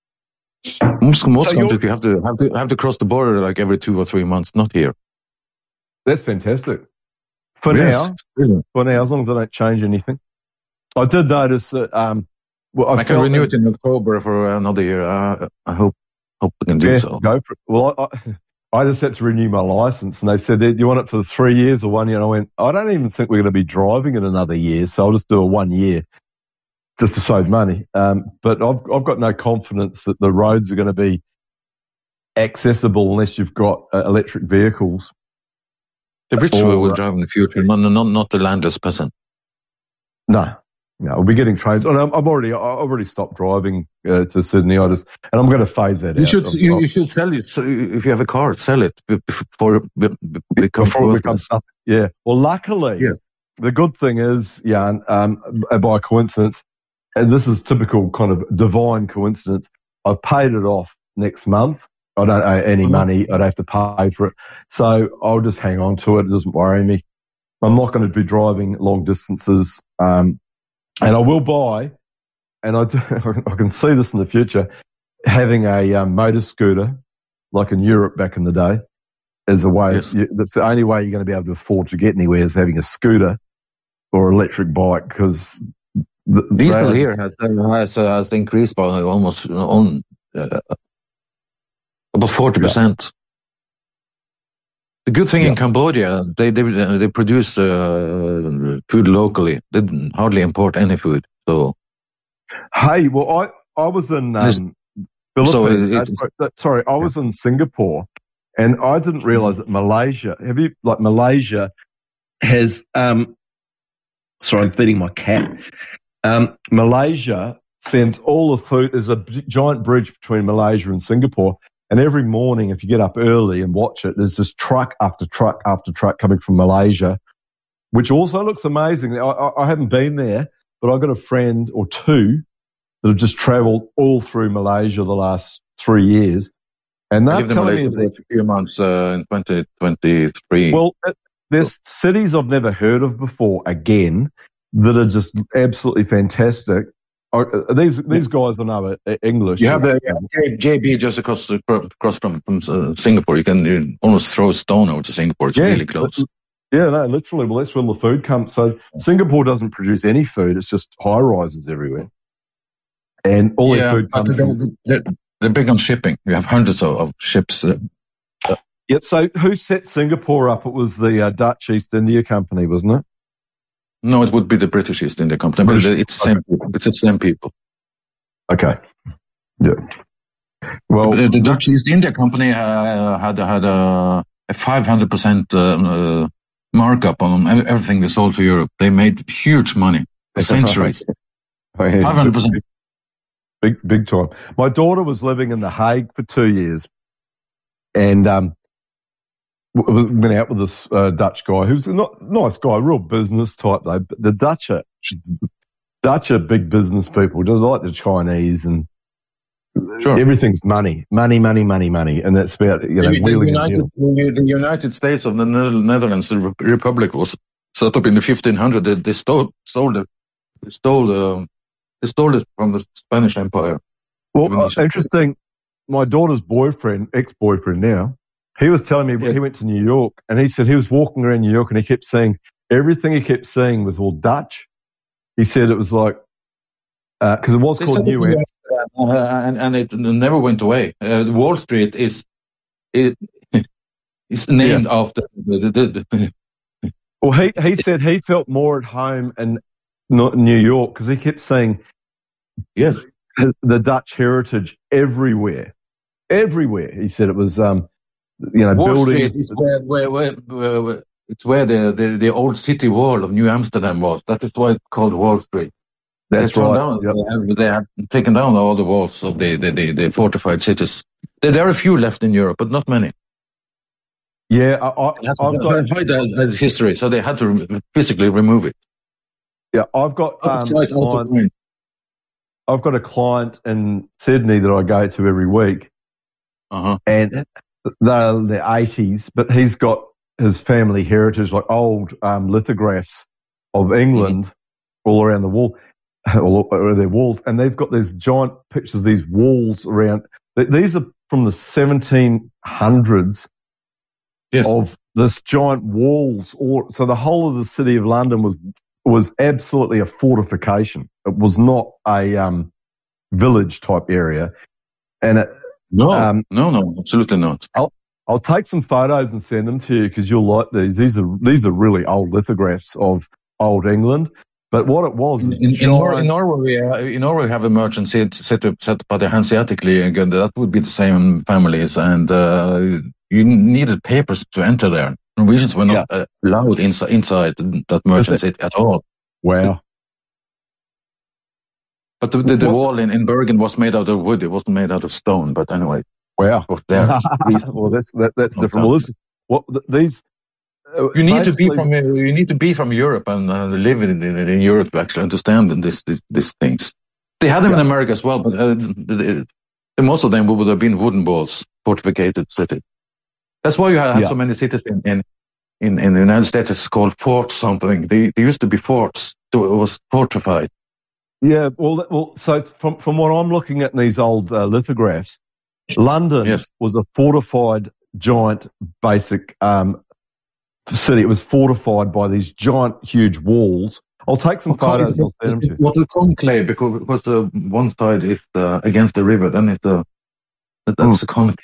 D: Most most
E: So you're-
D: countries you have to have to have to cross the border like every two or three months. Not here.
E: That's fantastic. For
D: Yes,
E: now,
D: really.
E: for now, as long as I don't change anything. I did notice that. Um, well, I,
D: I can
E: felt
D: renew
E: that-
D: it in October for another year. Uh, I hope hope we can do
E: Yeah,
D: so.
E: go for it. Well, I, I, I just had to renew my license, and they said, "Do you want it for three years or one year?" And I went, "I don't even think we're going to be driving in another year, so I'll just do a one year, just to save money." Um, but I've I've got no confidence that the roads are going to be accessible unless you've got uh, electric vehicles.
D: The rich
E: Or-
D: will drive in the future, not not not the landless peasant.
E: No, no, we'll be getting trains. And I'm, I'm already, I've already stopped driving uh, to Sydney. I just, and I'm going to phase that
D: You
E: out.
D: should
E: I'm-
D: you,
E: I'm-
D: you should sell it. So if you have a car, sell it be- before it be- be- becomes
E: before it becomes
D: worthless.
E: something. Yeah. Well, luckily,
D: Yeah.
E: the good thing is, Jan, um, by coincidence, and this is typical kind of divine coincidence, I've paid it off next month. I don't owe any
D: Mhm.
E: money. I'd have to pay for it. So I'll just hang on to it. It doesn't worry me. I'm not going to be driving long distances. Um, and I will buy, and I, do, I can see this in the future, having a um, motor scooter, like in Europe back in the day, is a way.
D: Yes.
E: You, that's the only way you're going to be able to afford to get anywhere is having a scooter or electric bike, because the,
D: Diesel
E: they-
D: here has uh, has, uh, has increased by almost uh, on uh, about forty percent. The good thing
C: Yeah.
D: in Cambodia, they they uh, they produce uh, food locally. They didn't hardly import any food. So
C: Hey, well, I, I was in um,
D: So
C: Philippines.
D: it-
C: uh, sorry, sorry, I was in Singapore, and I didn't realize that Malaysia. Have you like Malaysia has? Um, sorry, I'm feeding my cat. Um, Malaysia sends all the food. There's a b- giant bridge between Malaysia and Singapore, and every morning, if you get up early and watch it, there's just truck after truck after truck coming from Malaysia, which also looks amazing. I, I, I haven't been there, but I've got a friend or two that have just travelled all through Malaysia the last three years, and
D: I
C: they're
D: lived in
C: telling
D: Malaysia
C: me
D: for
C: that,
D: a few months uh, in twenty twenty-three.
C: well, it, there's cities I've never heard of before again that are just absolutely fantastic. Uh, these these guys I know are, are English.
D: You have the J- JB just across the, across from from uh, Singapore. You can you almost throw a stone over to Singapore. It's
C: Yeah,
D: really close.
C: Yeah, no, literally. Well, that's where the food comes. So Singapore doesn't produce any food. It's just high rises everywhere. And all
D: yeah,
C: their food
D: but
C: comes
D: they're,
C: from.
D: they're, they're big on shipping. You have hundreds of, of ships. Uh,
C: Yeah, so who set Singapore up? It was the uh, Dutch East India Company, wasn't it?
D: no, it would be the British East India Company, but
C: British-
D: it's the same. people. It's the same people.
C: Okay. Yeah. Well,
D: the, the Dutch East India Company uh, had had a, a five hundred percent um, uh, markup on everything they sold to Europe. They made huge money for centuries.
C: five
D: five hundred percent.
C: Big, big time. My daughter was living in The Hague for two years, and um, w- w- went out with this uh, Dutch guy who's a not, nice guy, real business type though. But the Dutch are Dutch are big business people, just like the Chinese, and
D: Sure.
C: everything's money, money, money, money, money, and that's about you know
D: The, the
C: wheeling and
D: United,
C: dealing.
D: the United States of the Ne- Netherlands, the Re- Republic, was set up in the fifteen hundreds. They, they stole, stole it. They stole, um, they stole it from the Spanish Empire.
C: Well, uh,
D: Venetian.
C: interesting. My daughter's boyfriend, ex-boyfriend now, he was telling me
D: Yeah.
C: he went to New York, and he said he was walking around New York, and he kept saying everything he kept saying was all Dutch. He said it was like because it was
D: They
C: called
D: set up
C: New
D: in
C: Amsterdam.
D: uh, and, and it never went away. Uh, Wall Street is it is named after the, the, the,
C: Well, he he said he felt more at home in not New York because he kept saying
D: yes.
C: the Dutch heritage everywhere, everywhere. He said it was um you know
D: Wall
C: buildings.
D: Street is where, where, where, where, where it's where the, the, the old city wall of New Amsterdam was. That is why it's called Wall Street.
C: That's
D: they torn
C: right.
D: Down,
C: Yep.
D: they, have, they have taken down all the walls of the, the, the, the fortified cities. There, there are a few left in Europe, but not many.
C: Yeah, I, I, I've got
D: Hide that as history, so they had to re- physically remove it.
C: yeah, I've got um,
D: It's like out of
C: client,
D: mind.
C: I've got a client in Sydney that I go to every week,
D: Uh-huh.
C: and they're in their eighties, but he's got his family heritage, like old um, lithographs of England
D: Mm-hmm.
C: all around the wall, all around their walls, and they've got these giant pictures of these walls around. th- These are from the seventeen hundreds
D: Yes.
C: of this giant walls. All, so the whole of the city of London was was absolutely a fortification. It was not a um, village type area, and it,
D: No,
C: um,
D: no, no, absolutely not.
C: I'll take some photos and send them to you because you'll like these. These are these are really old lithographs of old England. But what it was
D: In,
C: is
D: in, in, Nor- in
C: giant-
D: Norway, uh, in Norway, we have a merchant set, set up set up by the Hanseatic League, and that would be the same families. And uh, you needed papers to enter there. Norwegians were not uh, allowed inside inside that merchant set at all.
C: wow.
D: But the, the, the
C: What-
D: wall in, in Bergen was made out of wood. It wasn't made out of stone. But anyway,
C: Wow.
D: it was there.
C: well, that's that, that's different. Well, this is what th- these. Uh,
D: You need to be
C: basically-
D: from uh, you need to be from Europe and uh, live in, in, in Europe to actually understand this, this, these things. They had them in America as well, but uh, the, the, most of them would have been wooden walls, fortified cities. That's why you have
C: Yeah.
D: so many cities in, in in in the United States. It's called fort something. They they used to be forts, so it was fortified.
C: Yeah. Well, that- well. So it's from from what I'm looking at in these old uh, lithographs, London
D: Yes.
C: was a fortified, giant, basic um, city. It was fortified by these giant, huge walls. I'll take some photos. I'll send them to you.
D: What a conclave, because because uh, one side is uh, against the river, then it's uh, that- that's
C: Mm.
D: a conclave.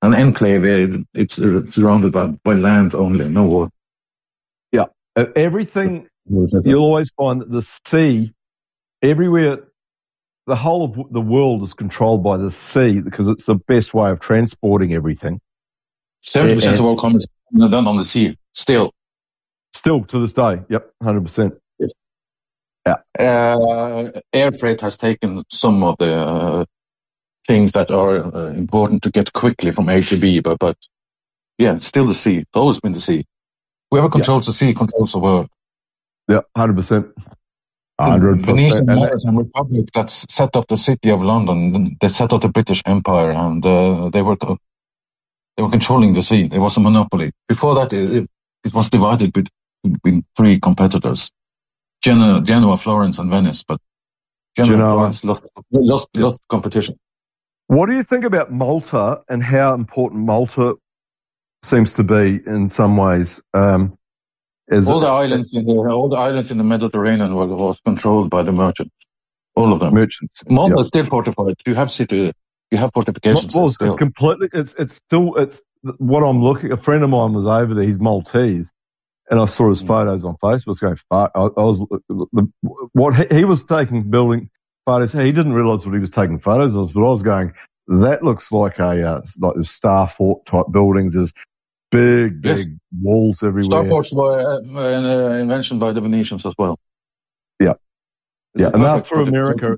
D: an enclave. It, it's surrounded by, by land only, no water.
E: Yeah. Uh, everything, you'll always find that the sea, everywhere, the whole of the world is controlled by the sea because it's the best way of transporting everything.
D: seventy percent of all commerce is done on the sea, still.
E: Still to this day, yep, one hundred percent.
D: Yeah. Uh, air freight has taken some of the uh, things that are uh, important to get quickly from A to B, but, but yeah, still the sea. It's always been the sea. Whoever controls yeah. the sea controls the world.
E: Yeah, one hundred percent. one hundred percent.
D: The Venetian Maritime Republic that set up the city of London, they set up the British Empire, and uh, they were they were controlling the sea. It was a monopoly. Before that, it, it was divided between three competitors. Genoa, Genoa, Florence, and Venice, but Genoa, Genoa. Florence lost, lost, lost competition.
E: What do you think about Malta and how important Malta seems to be in some ways? Um,
D: as all the a, islands, in the, all the islands in the Mediterranean were was controlled by the merchants. All of them.
E: Merchants.
D: Malta is still fortified. You have city, you have fortifications.
E: Well,
D: still.
E: It's completely. It's it's still. It's what I'm looking. A friend of mine was over there. He's Maltese. And I saw his photos on Facebook. I was going, fuck. I, I was, the, what he, he was taking building photos. He didn't realise what he was taking photos of, but I was going, that looks like a, uh, like the Star Fort type buildings. There's big, big yes. walls everywhere.
D: Star Forts were uh, an uh, invention by the Venetians as well.
E: Yeah. It's yeah. And now for America,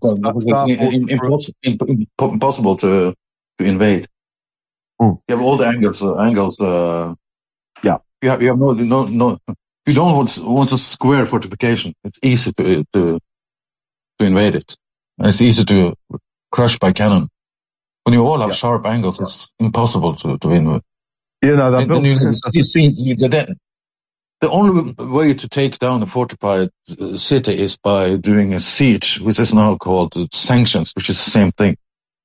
D: it's impossible to, to invade. Mm. You have all the angles, uh, angles, uh,
E: yeah.
D: You have, you have no, no, no, you don't want, want a square fortification. It's easy to, to, to invade it. It's easy to crush by cannon. When you all have yeah. sharp angles, it's impossible to, to invade.
E: You know, that built-
D: you, you see, you, the, the only way to take down a fortified city is by doing a siege, which is now called sanctions, which is the same thing.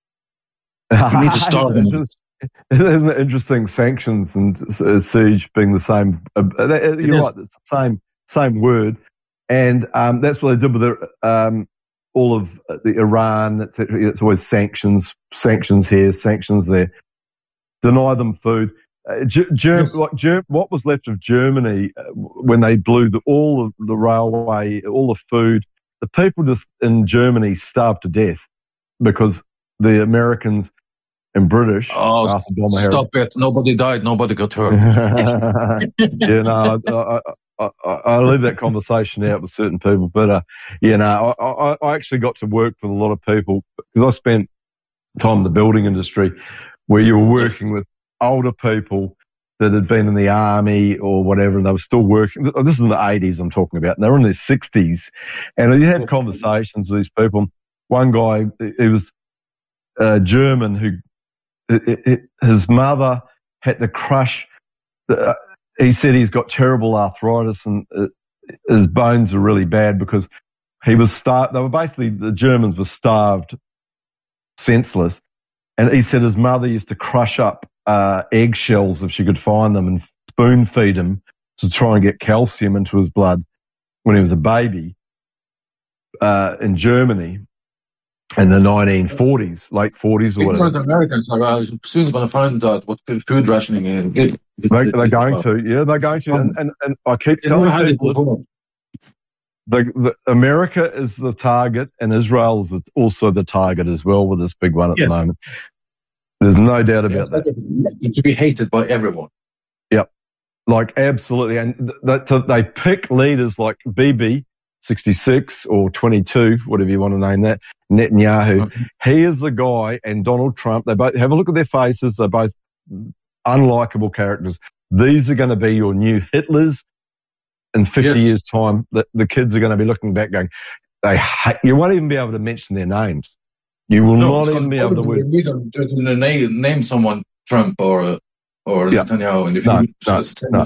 D: You need to starve them.
E: Isn't it interesting? Sanctions and uh, siege being the same. Uh, you're yeah. right. It's the same same word, and um, that's what they did with the, um, all of the Iran. et cetera. It's always sanctions, sanctions here, sanctions there. Deny them food. Uh, G- Germ- like Germ- what was left of Germany uh, when they blew the, all of the railway, all the food. The people just in Germany starved to death because the Americans and British.
D: Oh, stop it. Nobody died. Nobody got hurt.
E: you know, I, I, I, I leave that conversation out with certain people. But, uh, you know, I, I, I actually got to work with a lot of people because I spent time in the building industry where you were working with older people that had been in the army or whatever, and they were still working. This is in the eighties I'm talking about. And they were in their sixties. And you had conversations with these people. One guy, he was a German who, It, it, his mother had to crush. The, uh, he said he's got terrible arthritis and uh, his bones are really bad because he was starved. They were basically, the Germans were starved, senseless. And he said his mother used to crush up uh, eggshells if she could find them and spoon feed him to try and get calcium into his blood when he was a baby uh, in Germany. In the nineteen forties, late forties or whatever.
D: The Americans are soon going to find out what food rationing is.
E: They, they're going to, yeah, they're going to. And, and, and I keep telling people, the, the, America is the target and Israel is also the target as well with this big one at yeah. the moment. There's no doubt about yeah, that.
D: To be hated by everyone.
E: Yep. Like, absolutely. And they, they pick leaders like Bibi, sixty-six or twenty-two, whatever you want to name that, Netanyahu. Okay. He is the guy, and Donald Trump, they both have a look at their faces. They're both unlikable characters. These are going to be your new Hitlers in fifty yes. years' time. The, the kids are going to be looking back going, they hate, you won't even be able to mention their names. You will
D: no,
E: not even be able to win.
D: to name, name someone Trump or or
E: yeah.
D: Netanyahu in the
E: no,
D: future.
E: No,
D: just,
E: no.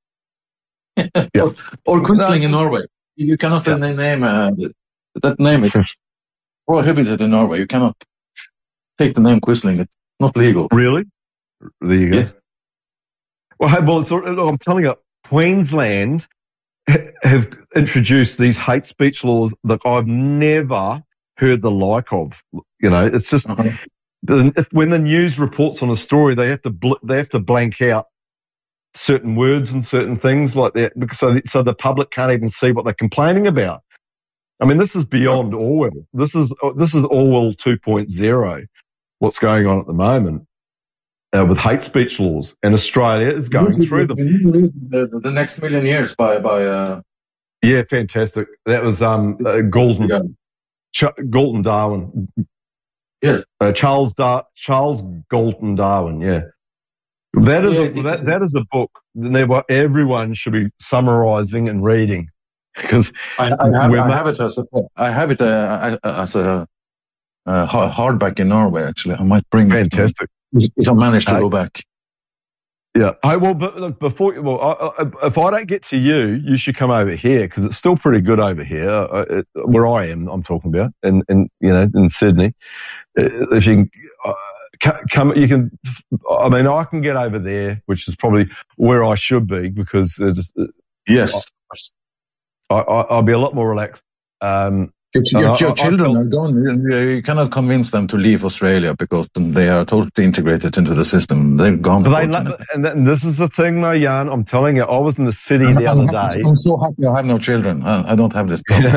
D: yeah. Or, or Quisling no. in Norway. You cannot yeah. name uh, that name. It's prohibited in Norway. You cannot take the name Quisling. It's not legal.
E: Really? There you go.
D: Yes.
E: Well, hey, well, so, I'm telling you, Queensland have introduced these hate speech laws that I've never heard the like of. You know, it's just uh-huh. the, if, when the news reports on a story, they have to bl- they have to blank out certain words and certain things like that, because so, so the public can't even see what they're complaining about. I mean, this is beyond Orwell. This is this is Orwell two point oh. What's going on at the moment uh, with hate speech laws, and Australia is going through them.
D: The, the next million years by by. Uh...
E: Yeah, fantastic. That was um uh, Galton, Ch- Galton Darwin.
D: Yes,
E: uh, Charles Dar- Charles Galton Darwin. Yeah, that is
D: yeah,
E: a, that that is a book that everyone should be summarising and reading. Because
D: I, I, have, I have it as a, I have it uh, as a uh, hardback in Norway. Actually, I might bring
E: fantastic
D: it if I manage to hey. go back.
E: Yeah. Hey, well, but look, before well, I, I, if I don't get to you, you should come over here because it's still pretty good over here, uh, it, where I am. I'm talking about, in, in you know, in Sydney. If you can uh, come, you can. I mean, I can get over there, which is probably where I should be because it's,
D: yes.
E: I, I, I'll be a lot more relaxed. Um,
D: your your, your
E: I,
D: children
E: I
D: are gone. You cannot convince them to leave Australia because they are totally integrated into the system. They're gone.
E: They, and, and this is the thing, though, Jan. I'm telling you, I was in the city
D: I'm,
E: the
D: I'm
E: other
D: happy,
E: day.
D: I'm so happy I have no children. I, I don't have this problem.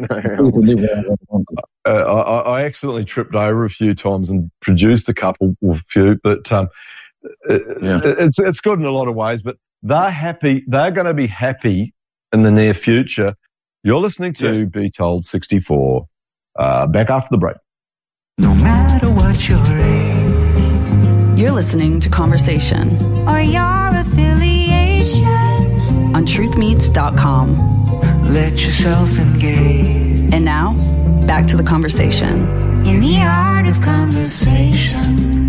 E: uh, I, I accidentally tripped over a few times and produced a couple with a few, but um,
D: yeah.
E: it's it's good in a lot of ways. But they're happy. They're going to be happy in the near future. You're listening to yeah. Be Told sixty-four. Uh, back after the break.
F: No matter what your age,
H: you're listening to Conversation
A: or your affiliation
H: on truth meets dot com.
F: Let yourself engage.
H: And now, back to the conversation.
A: In the art of conversation.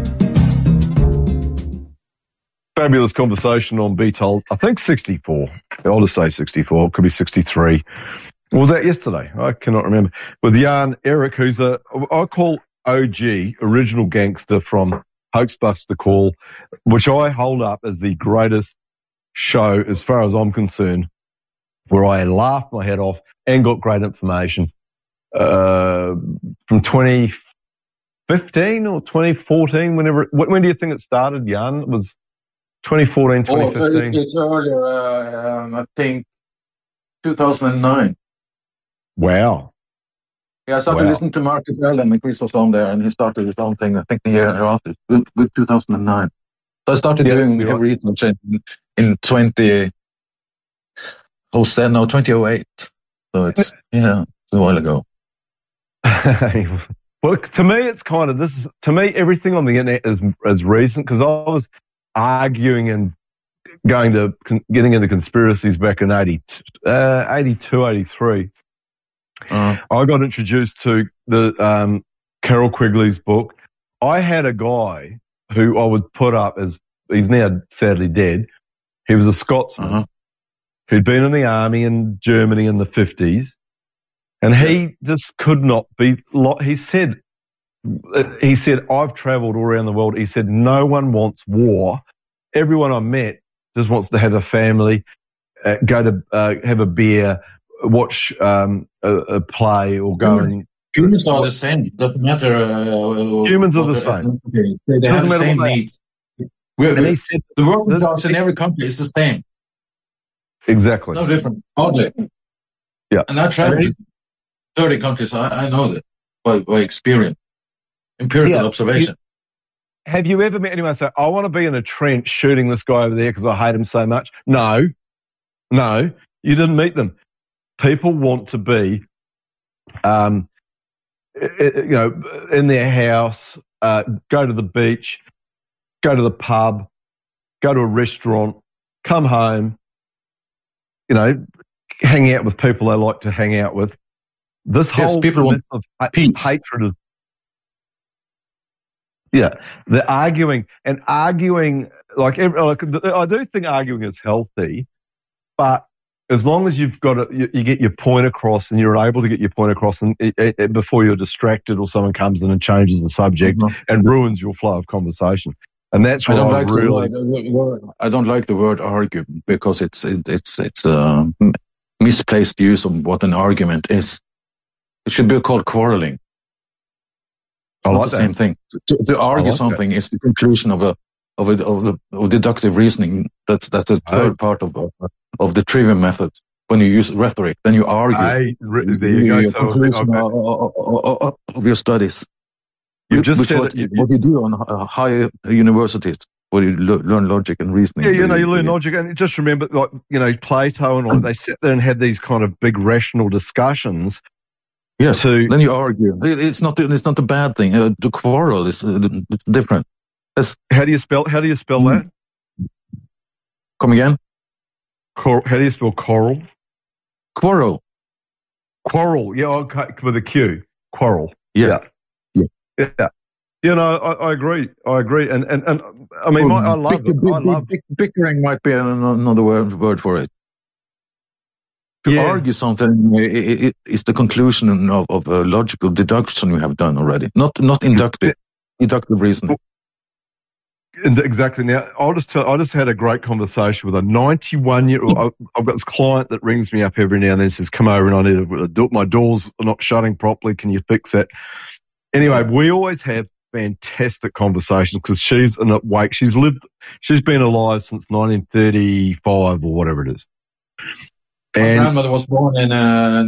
E: Fabulous conversation on Be Told. I think sixty-four. I'll just say sixty-four. It could be sixty-three. Or was that yesterday? I cannot remember. With Jan Erik, who's a, I call O G, original gangster from Hoaxbuster Call, which I hold up as the greatest show as far as I'm concerned, where I laughed my head off and got great information. Uh, from twenty fifteen or twenty fourteen, whenever, when do you think it started, Jan? It was twenty fourteen, twenty fifteen.
D: Oh, it's earlier, uh, um, I think two thousand nine.
E: Wow.
D: Yeah, I started
E: wow.
D: listening to Marcus Allen and Chris was on there, and he started his own thing, I think the year after, with, with two thousand nine. So I started yeah, doing every research in, in twenty oh seven, no, twenty oh eight. So it's, yeah, a while ago.
E: Well, to me, it's kind of this. To me, everything on the internet is is recent because I was arguing and going to getting into conspiracies back in eighty, uh, eighty-two, eighty-three. Uh, I got introduced to the um, Carol Quigley's book. I had a guy who I would put up as he's now sadly dead. He was a Scotsman uh-huh. who'd been in the army in Germany in the fifties. And he just could not be, he said, he said, I've traveled all around the world. He said, no one wants war. Everyone I met just wants to have a family, uh, go to uh, have a beer, watch um, a, a play or go
D: humans,
E: and...
D: Humans are the same. It doesn't matter. Uh,
E: humans are the same.
D: They, they have the same needs. We're, we're, said, the working class in every country is the same.
E: Exactly.
D: No different. Hardly.
E: Yeah.
D: And I traveled to thirty countries. I, I know that by, by experience, empirical yeah. observation.
E: You, have you ever met anyone say, I want to be in a trench shooting this guy over there because I hate him so much? No. No. You didn't meet them. People want to be, um, you know, in their house, uh, go to the beach, go to the pub, go to a restaurant, come home, you know, hang out with people they like to hang out with. This
D: yes,
E: whole
D: people want
E: of hatred is, yeah, the arguing and arguing, like, like, I do think arguing is healthy, but as long as you've got it, you, you get your point across and you're able to get your point across and it, it, before you're distracted or someone comes in and changes the subject mm-hmm. and ruins your flow of conversation. And that's what I don't I like really.
D: The word, I don't like the word argue because it's it, it's it's a misplaced use of what an argument is. It should be called quarreling.
C: I
D: not
C: like
D: the
C: that.
D: same thing. To, to argue
C: like
D: something is the conclusion of a of a of, a, of deductive reasoning. That's that's the third part of of, of the trivium method. When you use rhetoric, then you argue.
C: Hey, re- there you go.
D: Your
C: So,
D: conclusion
C: okay.
D: of, of, of, of your studies.
C: You've just
D: Which
C: said
D: what,
C: it. You-
D: what you do on uh, higher universities, where you lo- learn logic and reasoning.
C: Yeah, you know,
D: The-
C: you learn
D: the-
C: logic, and just remember, like, you know, Plato and all, they sat there and had these kind of big rational discussions.
D: Yes.
C: To
D: Then you argue. It- It's not. It's not a bad thing. Uh, to quarrel is uh, it's different. That's,
C: how do you spell? How do you spell that?
D: come again.
C: Cor- how do you spell coral?
D: Quarrel.
C: Quarrel. Yeah, okay, with a Q. Quarrel.
D: Yeah.
C: Yeah. Yeah. You know, I, I agree. I agree. And and, and I mean, my, I love
D: Bick-
C: it.
D: bick-
C: I love.
D: bick- bickering might be an- another word, word for it. To
C: Yeah.
D: argue something i- i- i- is the conclusion of, of a logical deduction we have done already, not not inductive, deductive reasoning.
C: And exactly. Now, I'll just tell. I just had a great conversation with a ninety-one-year-old. I've got this client that rings me up every now and then and says, "Come over, and I need to do my doors are not shutting properly. Can you fix that?" Anyway, we always have fantastic conversations because she's an awake. She's lived. She's been alive since nineteen thirty-five or whatever it is.
D: My
C: And
D: grandmother was born in uh,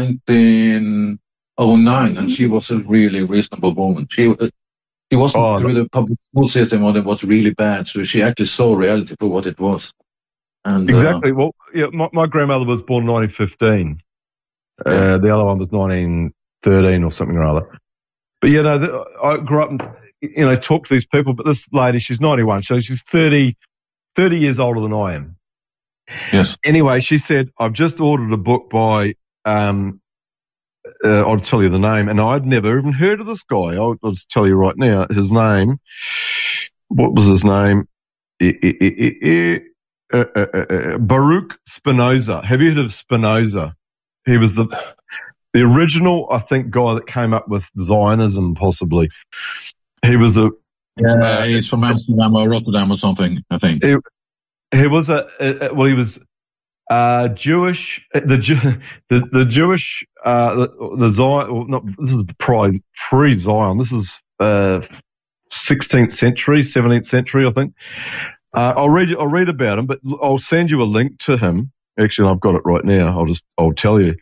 D: nineteen oh nine, and she was a really reasonable woman. She uh, she wasn't
C: Oh,
D: through the public school system when it was really bad, so she actually saw reality for what it was. And uh,
C: exactly. Well, yeah, my, my grandmother was born nineteen fifteen.
D: Yeah.
C: Uh, the other one was nineteen thirteen or something or other. But, you know, the, I grew up and, you know, talked to these people, but this lady, she's ninety-one, so she's thirty, thirty years older than I am.
D: yes,
C: Anyway, she said, I've just ordered a book by, um, uh, I'll tell you the name, and I'd never even heard of this guy. I'll, I'll just tell you right now, his name, what was his name? Eh, eh, eh, eh, eh, uh, uh, uh, uh, Baruch Spinoza. Have you heard of Spinoza? He was the the original, I think, guy that came up with Zionism, possibly. He was a
D: yeah, he's from Amsterdam or Rotterdam or something, I think.
C: he, he was a, a well, he was uh, Jewish. The Ju- the the Jewish uh, the, the Zion. Well, not this is pre pre Zion. This is uh, sixteenth century, seventeenth century, I think. Uh, I'll read I'll read about him, but I'll send you a link to him. Actually, I've got it right now. I'll just I'll tell you.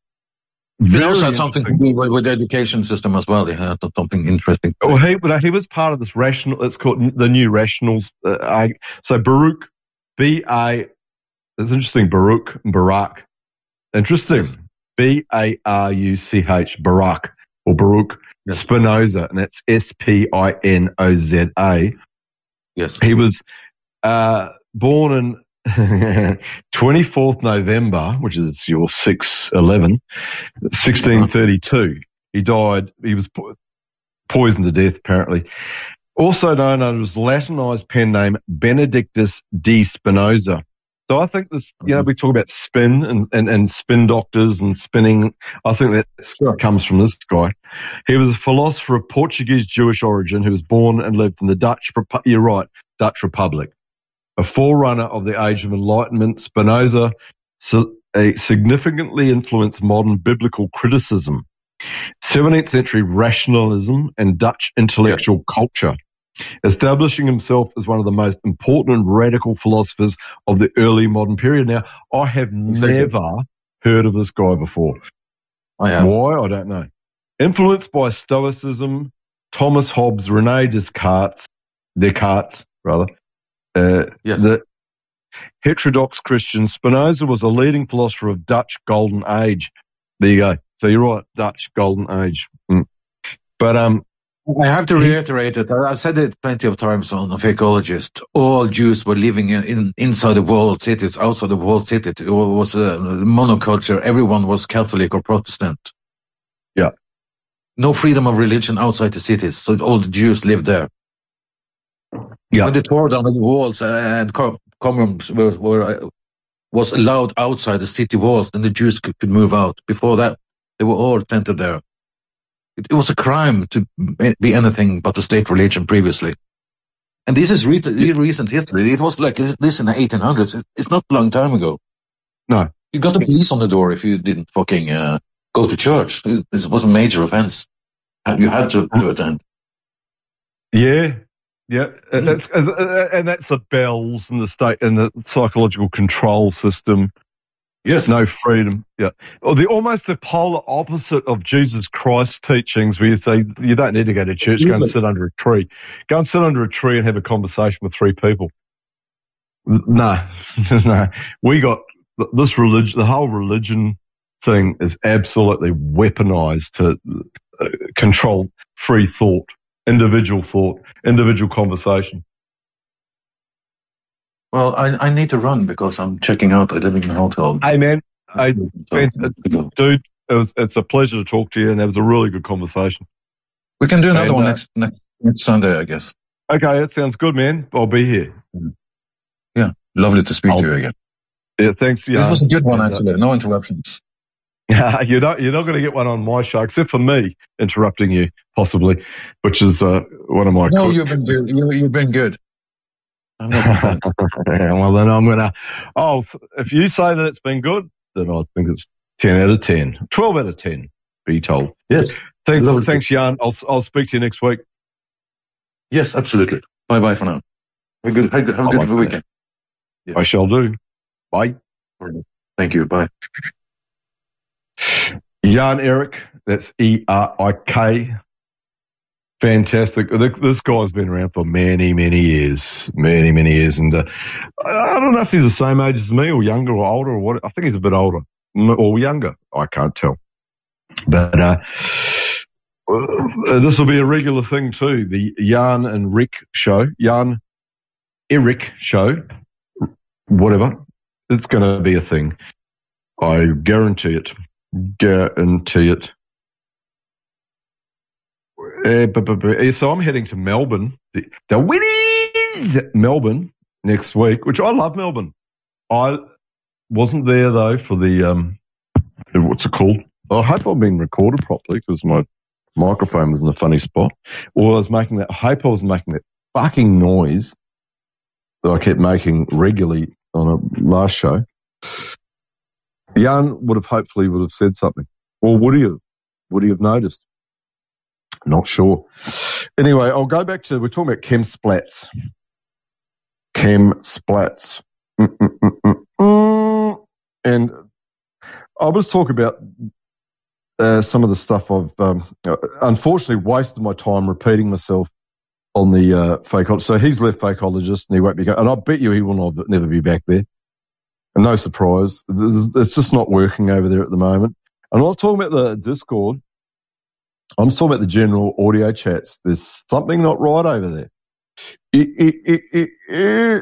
D: He
C: Very
D: also had something to
C: interesting.
D: do with, with the education system as well. He had something interesting.
C: Well, he but he was part of this rational. It's called the New Rationals. Uh, I, so Baruch, B A. It's interesting. Baruch, Barak. Interesting.
D: Yes.
C: B A R U C H, Barak or Baruch
D: Yes.
C: Spinoza, and that's S P I N O Z A.
D: Yes.
C: He was uh, born in twenty-fourth November, which is your six eleven, sixteen thirty-two. He died, he was po- poisoned to death, apparently. Also known under his Latinized pen name, Benedictus de Spinoza. So I think this, you know, we talk about spin and, and, and spin doctors and spinning. I think that
D: Sure.
C: comes from this guy. He was a philosopher of Portuguese Jewish origin who was born and lived in the Dutch, Repu- you're right, Dutch Republic. A forerunner of the Age of Enlightenment, Spinoza so, a significantly influenced modern biblical criticism, seventeenth century rationalism, and Dutch intellectual culture, establishing himself as one of the most important and radical philosophers of the early modern period. Now, I have
D: Exactly.
C: never heard of this guy before.
D: I have.
C: Why? I don't know. Influenced by Stoicism, Thomas Hobbes, Rene Descartes, Descartes, rather, uh,
D: Yes.
C: the heterodox Christian, Spinoza was a leading philosopher of Dutch Golden Age. There you go. So you're right, Dutch Golden Age. Mm. But um,
D: I have to reiterate it. I've said it plenty of times on the Fakeologist. All Jews were living in, in inside the walled cities, outside the walled cities. It was a monoculture. Everyone was Catholic or Protestant.
C: Yeah.
D: No freedom of religion outside the cities, so all the Jews lived there.
C: yeah,
D: When they tore down the walls and com- communes were, were uh, was allowed outside the city walls, then the Jews could, could move out. Before that, they were all centered there. It, it was a crime to be anything but the state religion previously. And this is re- recent history. It was like this in the eighteen hundreds. It's not a long time ago.
C: no,
D: You got the police on the door if you didn't fucking uh, go to church. It, it was a major offense. You had to, to attend.
E: Yeah, yeah, and that's, and that's the bells and the state and the psychological control system.
D: Yes.
E: No freedom. Yeah. Or the almost the polar opposite of Jesus Christ's teachings, where you say you don't need to go to church, go and sit under a tree. Go and sit under a tree and have a conversation with three people. No, no. We got this religion, the whole religion thing is absolutely weaponized to uh, control free thought, individual thought, individual conversation.
D: Well, I, I need to run because I'm checking out. I live in a hotel.
E: Hey, man. Hey, dude, it was, it's a pleasure to talk to you, and that was a really good conversation.
D: We can do another
E: and,
D: one
E: uh,
D: next, next next Sunday, I guess.
E: Okay, that sounds good, man. I'll be here.
D: Yeah, lovely to speak
E: I'll,
D: to you again.
E: Yeah, thanks. Yeah,
D: this was a good one, actually. No interruptions.
E: Yeah, you're not you're not going to get one on my show, except for me interrupting you, possibly, which is uh, one of my.
D: No,
E: co-
D: you've been good. You, you've been good. I'm not
E: yeah, well, then I'm going to. Oh, if you say that it's been good, then I think it's ten out of ten, twelve out of ten. Be told.
D: Yes.
E: Thanks,
D: Lovely.
E: thanks, Jan. I'll I'll speak to you next week.
D: Yes, absolutely. Bye bye for now. Have a good, have a good, have a good
E: Bye-bye.
D: weekend. Yeah.
E: I shall do. Bye.
D: Thank you. Bye.
E: Jan Erik, that's E R I K. Fantastic. This guy's been around for many, many years. Many, many years. And uh, I don't know if he's the same age as me or younger or older or what. I think he's a bit older or younger. I can't tell. But uh, this will be a regular thing too. The Jan and Rick show. Jan Erik show. Whatever. It's going to be a thing. I guarantee it. Guarantee it. Uh, but, but, but, so I'm heading to Melbourne, the, the Winnies Melbourne next week, which I love Melbourne. I wasn't there though for the um, what's it called? I hope I've been recorded properly because my microphone was in a funny spot. Or I was making that. I hope I was making that fucking noise that I kept making regularly on a last show. Jan would have hopefully would have said something, or would he have? Would he have noticed? Not sure. Anyway, I'll go back to, we're talking about chem splats. Chem splats. Mm-mm-mm-mm. And I was talking about uh, some of the stuff I've, um, unfortunately, wasted my time repeating myself on the uh, fakeologist. So he's left Fakeologist and he won't be going, and I bet you he will not, never be back there. And no surprise. It's just not working over there at the moment. And I'm not talking about the Discord. I'm talking about the general audio chats. There's something not right over there. It, it, it, it, it.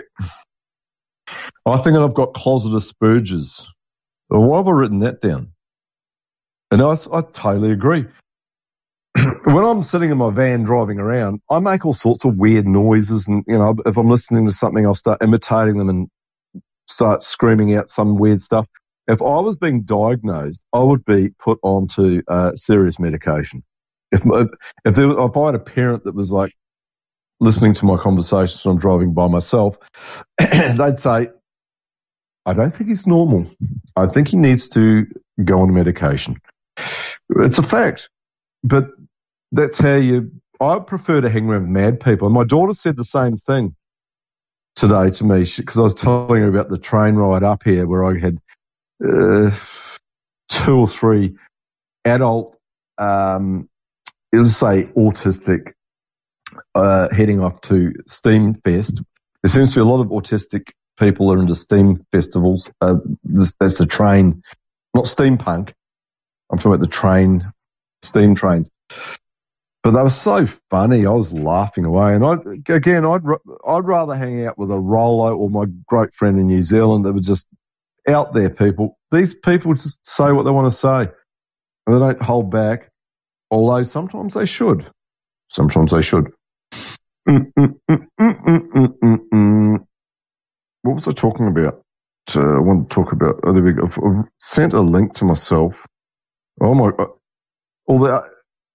E: I think I've got closet asperges. Why have I written that down? And I, I totally agree. When I'm sitting in my van driving around, I make all sorts of weird noises. And, you know, if I'm listening to something, I'll start imitating them and start screaming out some weird stuff. If I was being diagnosed, I would be put onto uh, serious medication. If if, there, if I had a parent that was like listening to my conversations when I'm driving by myself, they'd say, I don't think he's normal. I think he needs to go on medication. It's a fact. But that's how you, I prefer to hang around with mad people. And my daughter said the same thing today to me because I was telling her about the train ride up here where I had uh, two or three adult, um, let's say autistic, uh, heading off to Steam Fest. There seems to be a lot of autistic people are into Steam festivals. Uh, this, that's the train, not steampunk. I'm talking about the train, steam trains. But they were so funny. I was laughing away. And I, again, I'd I'd rather hang out with a Rollo or my great friend in New Zealand that were just out there people. These people just say what they want to say. And they don't hold back. Although sometimes they should. Sometimes they should. Mm, mm, mm, mm, mm, mm, mm. What was I talking about? Uh, I want to talk about, oh, there we go. I've sent a link to myself. Oh my God. All that.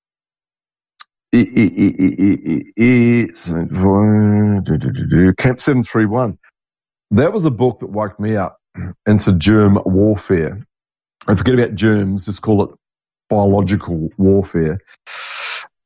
E: Camp seven three one. That was a book that woke me up into germ warfare. And forget about germs, just call it biological warfare.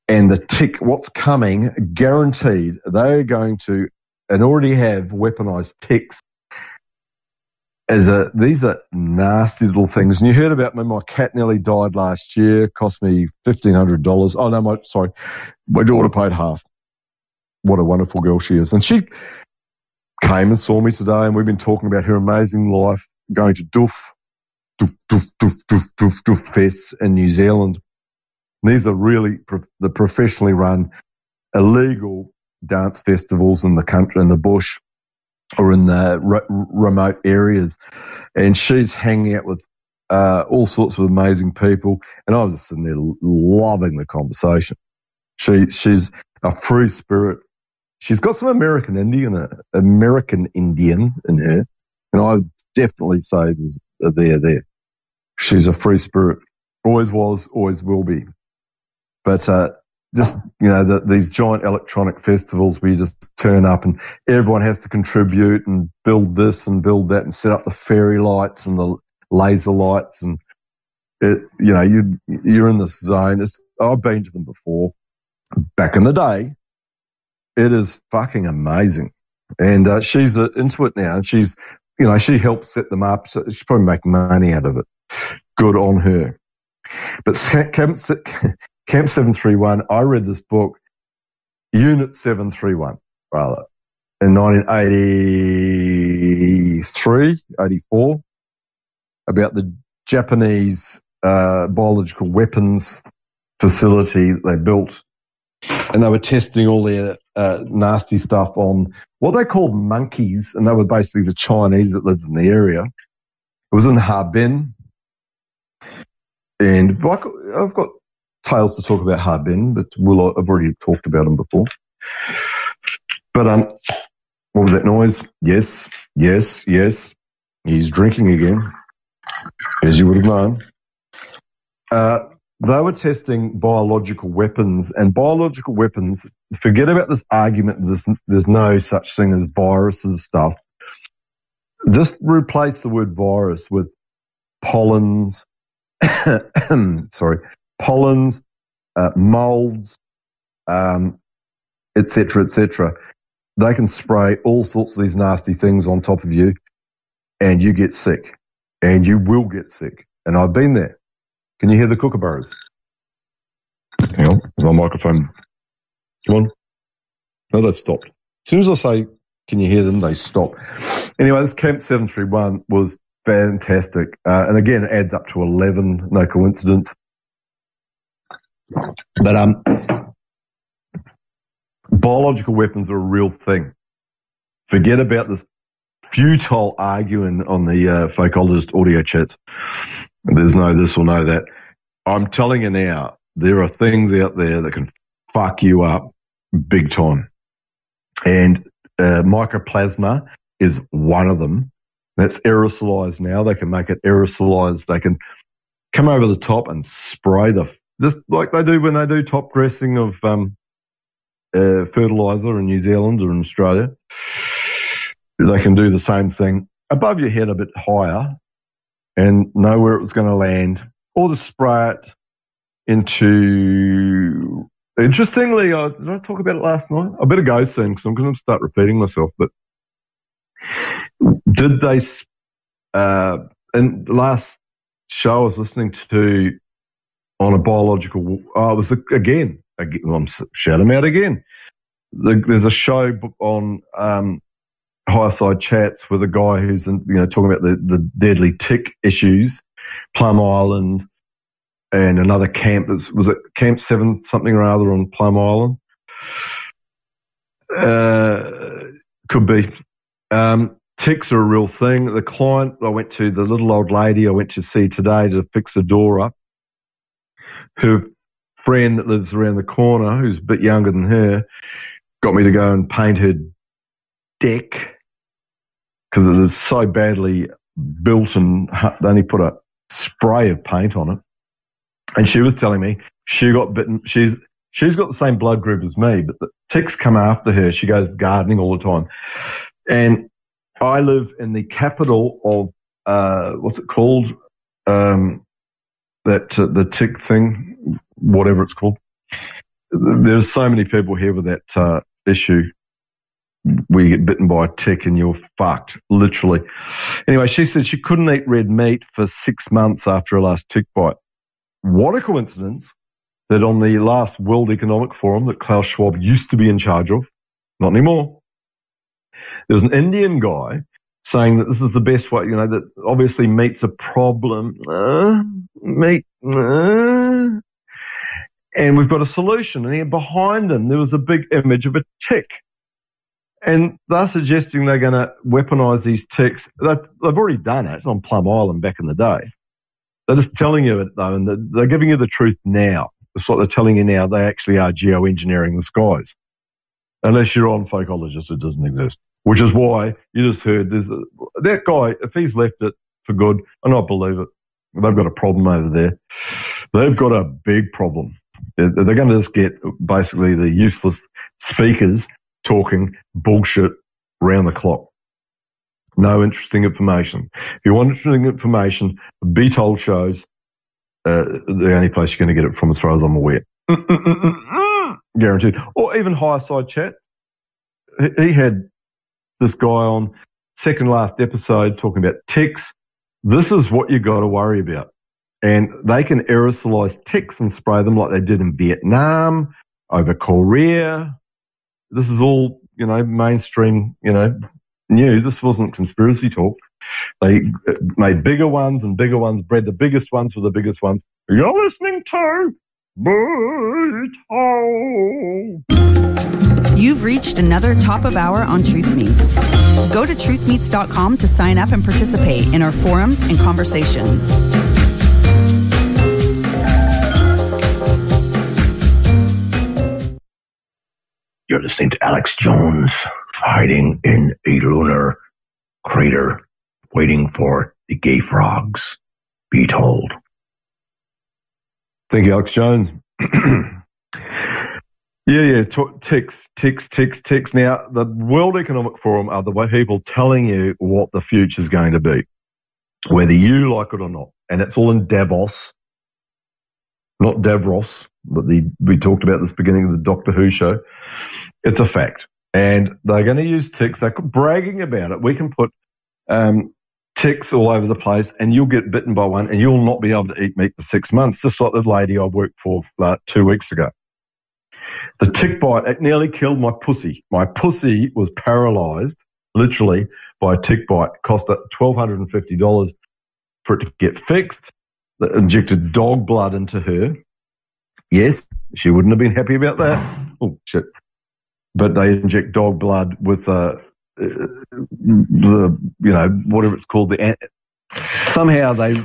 E: And the tick, what's coming, guaranteed, they're going to, and already have weaponized ticks. As a, these are nasty little things. And you heard about me, my cat nearly died last year, cost me fifteen hundred dollars. Oh, no, my, sorry, my daughter paid half. What a wonderful girl she is. And she came and saw me today, and we've been talking about her amazing life, going to Doof, Doof, Doof, Doof, Doof, Doof, Doof Fest in New Zealand. These are really pro- the professionally run, illegal dance festivals in the country, in the bush, or in the re- remote areas. And she's hanging out with uh, all sorts of amazing people. And I was just sitting there loving the conversation. She she's a free spirit. She's got some American Indian, uh, American Indian in her, and I would definitely say there's a there there. She's a free spirit. Always was, always will be. But uh, just, you know, the, these giant electronic festivals where you just turn up and everyone has to contribute and build this and build that and set up the fairy lights and the laser lights, and it, you know, you you're in this zone. It's, I've been to them before, back in the day. It is fucking amazing, and uh, she's uh, into it now. And she's, you know, she helps set them up. So she's probably making money out of it. Good on her. But Camp, Camp seven three one, I read this book, Unit seven three one, rather, in nineteen eighty-three, eighty-four, about the Japanese uh, biological weapons facility they built. And they were testing all their uh, nasty stuff on what they called monkeys, and they were basically the Chinese that lived in the area. It was in Harbin. And I've got tales to talk about Harbin, but we'll, I've already talked about them before. But um, what was that noise? Yes, yes, yes. He's drinking again, as you would have known. Uh, they were testing biological weapons, and biological weapons, forget about this argument, there's, there's no such thing as viruses and stuff. Just replace the word virus with pollens, sorry, pollens, uh, molds, um, et cetera, et cetera. They can spray all sorts of these nasty things on top of you, and you get sick, and you will get sick. And I've been there. Can you hear the kookaburras? Hang on, my microphone. Come on. No, they've stopped. As soon as I say, can you hear them, they stop. Anyway, this Camp seven three one was fantastic. Uh, and again, it adds up to eleven, no coincidence. But um, biological weapons are a real thing. Forget about this futile arguing on the uh, Fakeologist audio chats. There's no this or no that. I'm telling you now, there are things out there that can fuck you up big time. And uh, mycoplasma is one of them. That's aerosolized now. They can make it aerosolized. They can come over the top and spray the, just like they do when they do top dressing of um, uh, fertilizer in New Zealand or in Australia. They can do the same thing above your head a bit higher and know where it was going to land, or to spray it into. Interestingly, uh, did I talk about it last night? I better go soon because I'm going to start repeating myself. But did they, uh, in the last show I was listening to on a biological, oh, it was a, again, again, I'm shout them out again. The, there's a show on um, Higher Side Chats with a guy who's, in, you know, talking about the, the deadly tick issues, Plum Island, and another camp. Was, was it Camp Seven something or other on Plum Island? Uh, could be. Um, ticks are a real thing. The client I went to, the little old lady I went to see today to fix a door up, her friend that lives around the corner, who's a bit younger than her, got me to go and paint her deck because it was so badly built and they only put a spray of paint on it. And she was telling me she got bitten. She's she's got the same blood group as me, but the ticks come after her. She goes gardening all the time. And I live in the capital of uh, what's it called? Um, that uh, the tick thing, whatever it's called. there's so many people here with that uh, issue. We get bitten by a tick and you're fucked, literally. Anyway, she said she couldn't eat red meat for six months after her last tick bite. What a coincidence that on the last World Economic Forum that Klaus Schwab used to be in charge of, not anymore, there was an Indian guy saying that this is the best way, you know, that obviously meat's a problem. Uh, meat, uh, and we've got a solution. And here behind him, there was a big image of a tick. And they're suggesting they're going to weaponize these ticks. They've already done it on Plum Island back in the day. They're just telling you it, though, and they're giving you the truth now. It's like they're telling you now they actually are geoengineering the skies. Unless you're on Fakeologist, it doesn't exist. Which is why you just heard there's a, that guy, if he's left it for good, and I believe it, they've got a problem over there. They've got a big problem. They're, they're going to just get basically the useless speakers talking bullshit round the clock. No interesting information. If you want interesting information, Be Told shows, uh, the only place you're going to get it from as far as I'm aware. Guaranteed. Or even Higher Side Chat. He had this guy on second last episode talking about ticks. This is what you got to worry about. And they can aerosolize ticks and spray them like they did in Vietnam, over Korea. This is all, you know, mainstream, you know, news. This wasn't conspiracy talk. They made bigger ones and bigger ones, bred the biggest ones for the biggest ones. You're listening to Be Told.
H: You've reached another top of hour on Truth Meets. Go to truth meets dot com to sign up and participate in our forums and conversations.
I: You're listening to Alex Jones, hiding in a lunar crater, waiting for the gay frogs. Be told.
E: Thank you, Alex Jones. Yeah, yeah, t- ticks, ticks, ticks, ticks. Now, the World Economic Forum are the way people telling you what the future is going to be, whether you like it or not. And it's all in Davos, not Davros, but the, we talked about this beginning of the Doctor Who show. It's a fact. And they're going to use ticks. They're bragging about it. We can put um, ticks all over the place and you'll get bitten by one and you'll not be able to eat meat for six months, just like the lady I worked for uh, two weeks ago. The tick bite, it nearly killed my pussy. My pussy was paralyzed, literally, by a tick bite. It cost her one thousand two hundred fifty dollars for it to get fixed. They injected dog blood into her. Yes, she wouldn't have been happy about that. Oh, shit. But they inject dog blood with uh, the, you know, whatever it's called. The Somehow they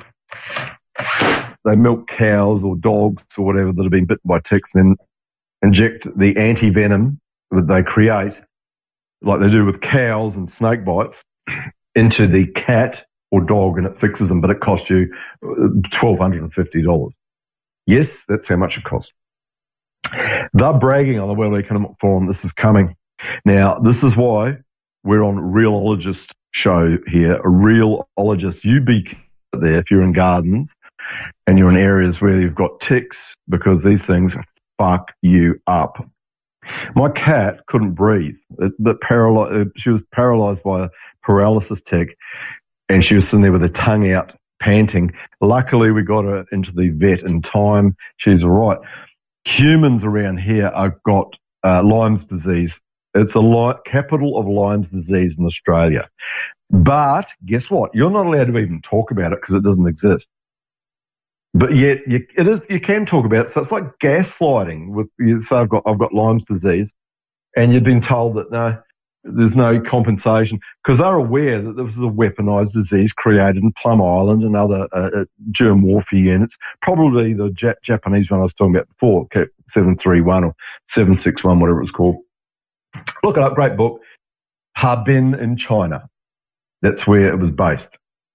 E: they milk cows or dogs or whatever that have been bitten by ticks and then inject the anti-venom that they create, like they do with cows and snake bites, into the cat or dog and it fixes them, but it costs you one thousand two hundred fifty dollars. Yes, that's how much it costs. They're bragging on the World Economic Forum. This is coming. Now, this is why we're on Realologist show here. A Realologist. You be there if you're in gardens and you're in areas where you've got ticks, because these things fuck you up. My cat couldn't breathe. It, it paralyzed, she was paralyzed by a paralysis tick, and she was sitting there with her tongue out, panting. Luckily, we got her into the vet in time. She's all right. Humans around here have got uh, Lyme's disease. It's a li- capital of Lyme's disease in Australia. But guess what? You're not allowed to even talk about it because it doesn't exist. But yet, you, it is. You can talk about it. So it's like gaslighting. With you say, I've got, I've got Lyme's disease, and you've been told that no, there's no compensation because they're aware that this is a weaponized disease created in Plum Island and other uh, germ warfare units. Probably the Jap- Japanese one I was talking about before, seven three one or seven six one, whatever it's called. Look it up. Great book. Harbin in China. That's where it was based.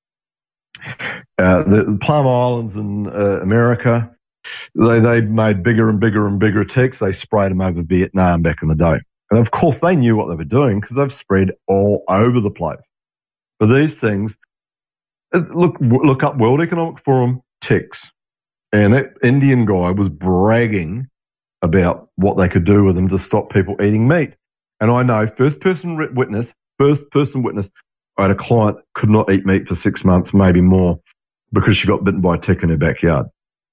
E: Uh, the Plum Islands in uh, America, they, they made bigger and bigger and bigger ticks. They sprayed them over Vietnam back in the day. And of course they knew what they were doing because they've spread all over the place. But these things, look, look up World Economic Forum ticks. And that Indian guy was bragging about what they could do with them to stop people eating meat. And I know first person witness, first person witness, I had a client could not eat meat for six months, maybe more, because she got bitten by a tick in her backyard.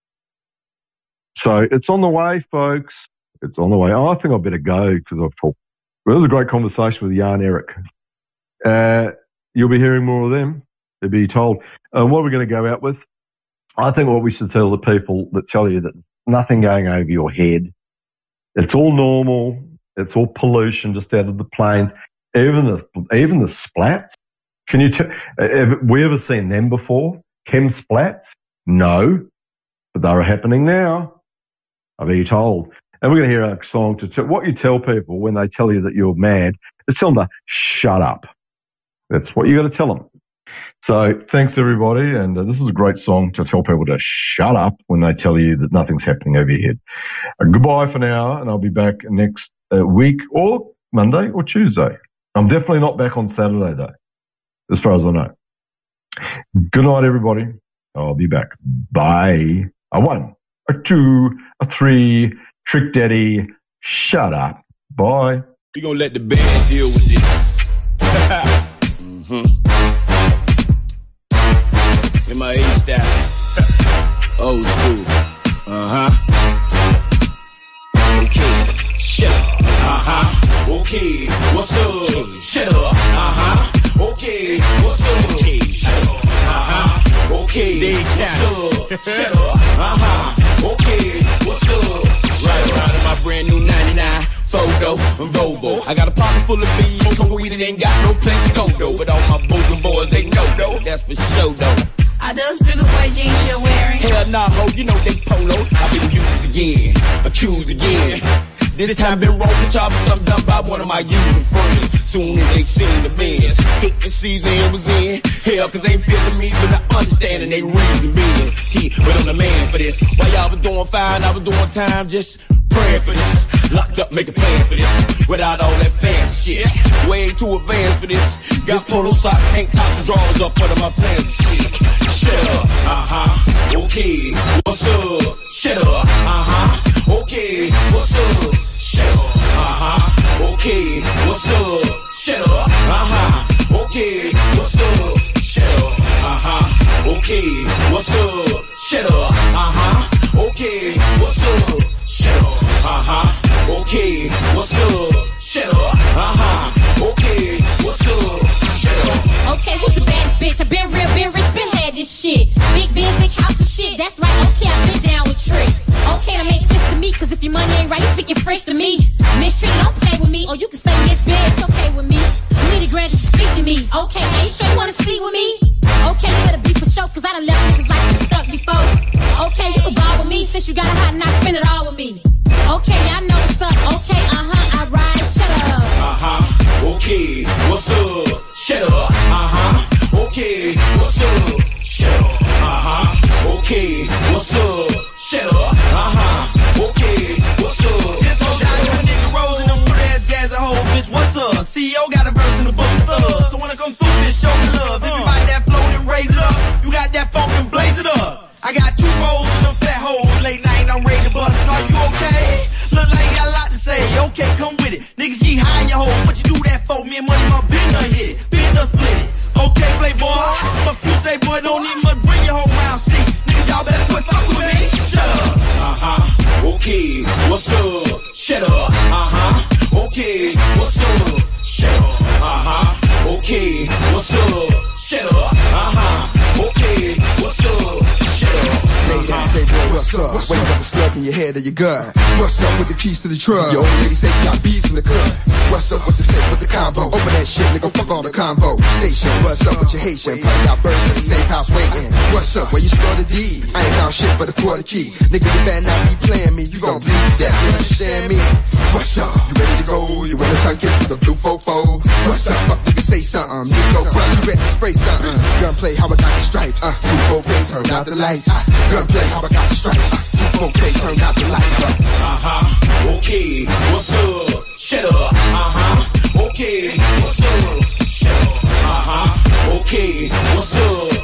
E: So it's on the way, folks. It's on the way. Oh, I think I better go because I've talked. Well, it was a great conversation with Jan Eric. Uh, you'll be hearing more of them, to be told. Uh, what are we going to go out with? I think what we should tell the people that tell you that nothing going over your head. It's all normal. It's all pollution just out of the planes. Even the even the splats. Can you tell? Have we ever seen them before? Chem splats? No, but they're happening now. I'll be told. And we're going to hear a song to tell what you tell people when they tell you that you're mad. Is tell them to shut up. That's what you got to tell them. So thanks everybody, and uh, this is a great song to tell people to shut up when they tell you that nothing's happening over your head. Uh, goodbye for now, and I'll be back next uh, week or Monday or Tuesday. I'm definitely not back on Saturday though, as far as I know. Good night, everybody. I'll be back. Bye. A one, a two, a three. Trick Daddy, shut up. Bye.
J: We gonna let the band deal with this. mm-hmm. In my eighties style. Old school. Uh-huh. Okay. Shut up. Uh-huh. Okay. What's up? Shut up. Uh-huh. Okay. What's up? Okay. Shut up. Uh-huh. Okay. What's up? Shut up. Uh-huh. Okay. What's up? Right around in my brand new ninety-nine photo and Volvo. I got a pocket full of bees, some weed and ain't got no place to go though. But all my boozing boys, they know though. That's for sure though.
K: Are those bigger white jeans you're wearing?
J: Hell nah, ho, you know they polo. I've been used again, accused again. This time been wrong for job something done by one of my using friends. Soon as they seen the Benz, hitting season was in. Hell, cause they ain't feeling me, but I understand and they reason being. He, but I'm the man for this. While y'all was doing fine, I was doing time, just praying for this. Locked up, make a plan for this. Without all that fancy shit. Way too advanced for this. Got polo socks, tank tops, and drawers up under my pants and shit. Shut up, uh-huh, okay, what's up? Shut up, uh-huh, okay, what's up? Shut up, uh-huh, okay, what's up? Shut up, uh-huh, okay, what's up? Shut up, uh-huh, okay, what's up? Shut up, uh-huh, okay, what's up? Shut up, uh-huh, okay, what's up? Shut up, uh-huh, okay, what's up? Shut up.
K: Okay, who's the baddest bitch? I been real, been rich, been had this shit. Big biz, big house and shit. That's right, okay, I've been down with Trick. Okay, that makes sense to me, cause if your money ain't right, you speaking French to me. Miss Trick, don't play with me. Or you can say Miss Biz, it's okay with me. You need a grant to speak to me. Okay, are you sure you wanna speak with me? Okay, you better be for sure, cause I done left niggas like you stuck before. Okay, you can ball with me, since you got a hot and I spend it all with me. Okay, I know what's up. Okay, uh-huh, I ride, shut up.
J: Uh-huh, okay, what's up? Shut up, uh-huh, okay, what's up? Shut up, uh-huh, okay, what's up? Shut up, uh-huh, okay, what's up?
L: This whole shot of a nigga rolls and them pretty ass jazz a whole bitch, what's up? C E O got a verse in the book of thugs, so when I come through, bitch, show me love. If you like that flow, then raise it up. You got that funk, then blaze it up. I got two rolls in them fat holes, late night, I'm ready to bust. Are you okay? Look like you got a lot to say. Okay, come with it. Niggas, ye high in your hole. What you do that for? Me and money, my been done hit it. Been done split it. Okay, playboy. Fuck you say, boy, don't need much. Bring your whole round seat. Niggas, y'all better quit fuck with me. Shut up.
J: Uh-huh. Okay, what's up? Shut up. Uh-huh. Okay, what's up? Shut up. Uh-huh. Okay, what's up? Shut up. Uh-huh. Okay, what's up? Shut up.
M: Lay down, say, boy, what's up? Wake up the slug in your head or your gut. What's up with the keys to the truck? Your old lady say you got bees in the club. What's up with the safe with the combo? Open that shit, nigga, fuck all the convo. Station, what's up with your Haitian? Probably got birds in the safe house waiting. What's up, where you store the D? I ain't found shit but a quarter key. Nigga, you better not be playing me. You gon' bleed that, you understand me? What's up? You ready to go? You wanna tongue kiss with a blue fofo? What's up? Fuck, nigga, say something. Nico, bro, you ready to spray something? Gunplay, how I got the stripes. Uh, two, four, K, turn out the lights. Gunplay, how I got the stripes. Two, four, K, turn out the lights.
J: Uh-huh. Okay, what's up? Shut up. Uh-huh. Okay, what's up? Shut up. Uh-huh. Okay, what's up?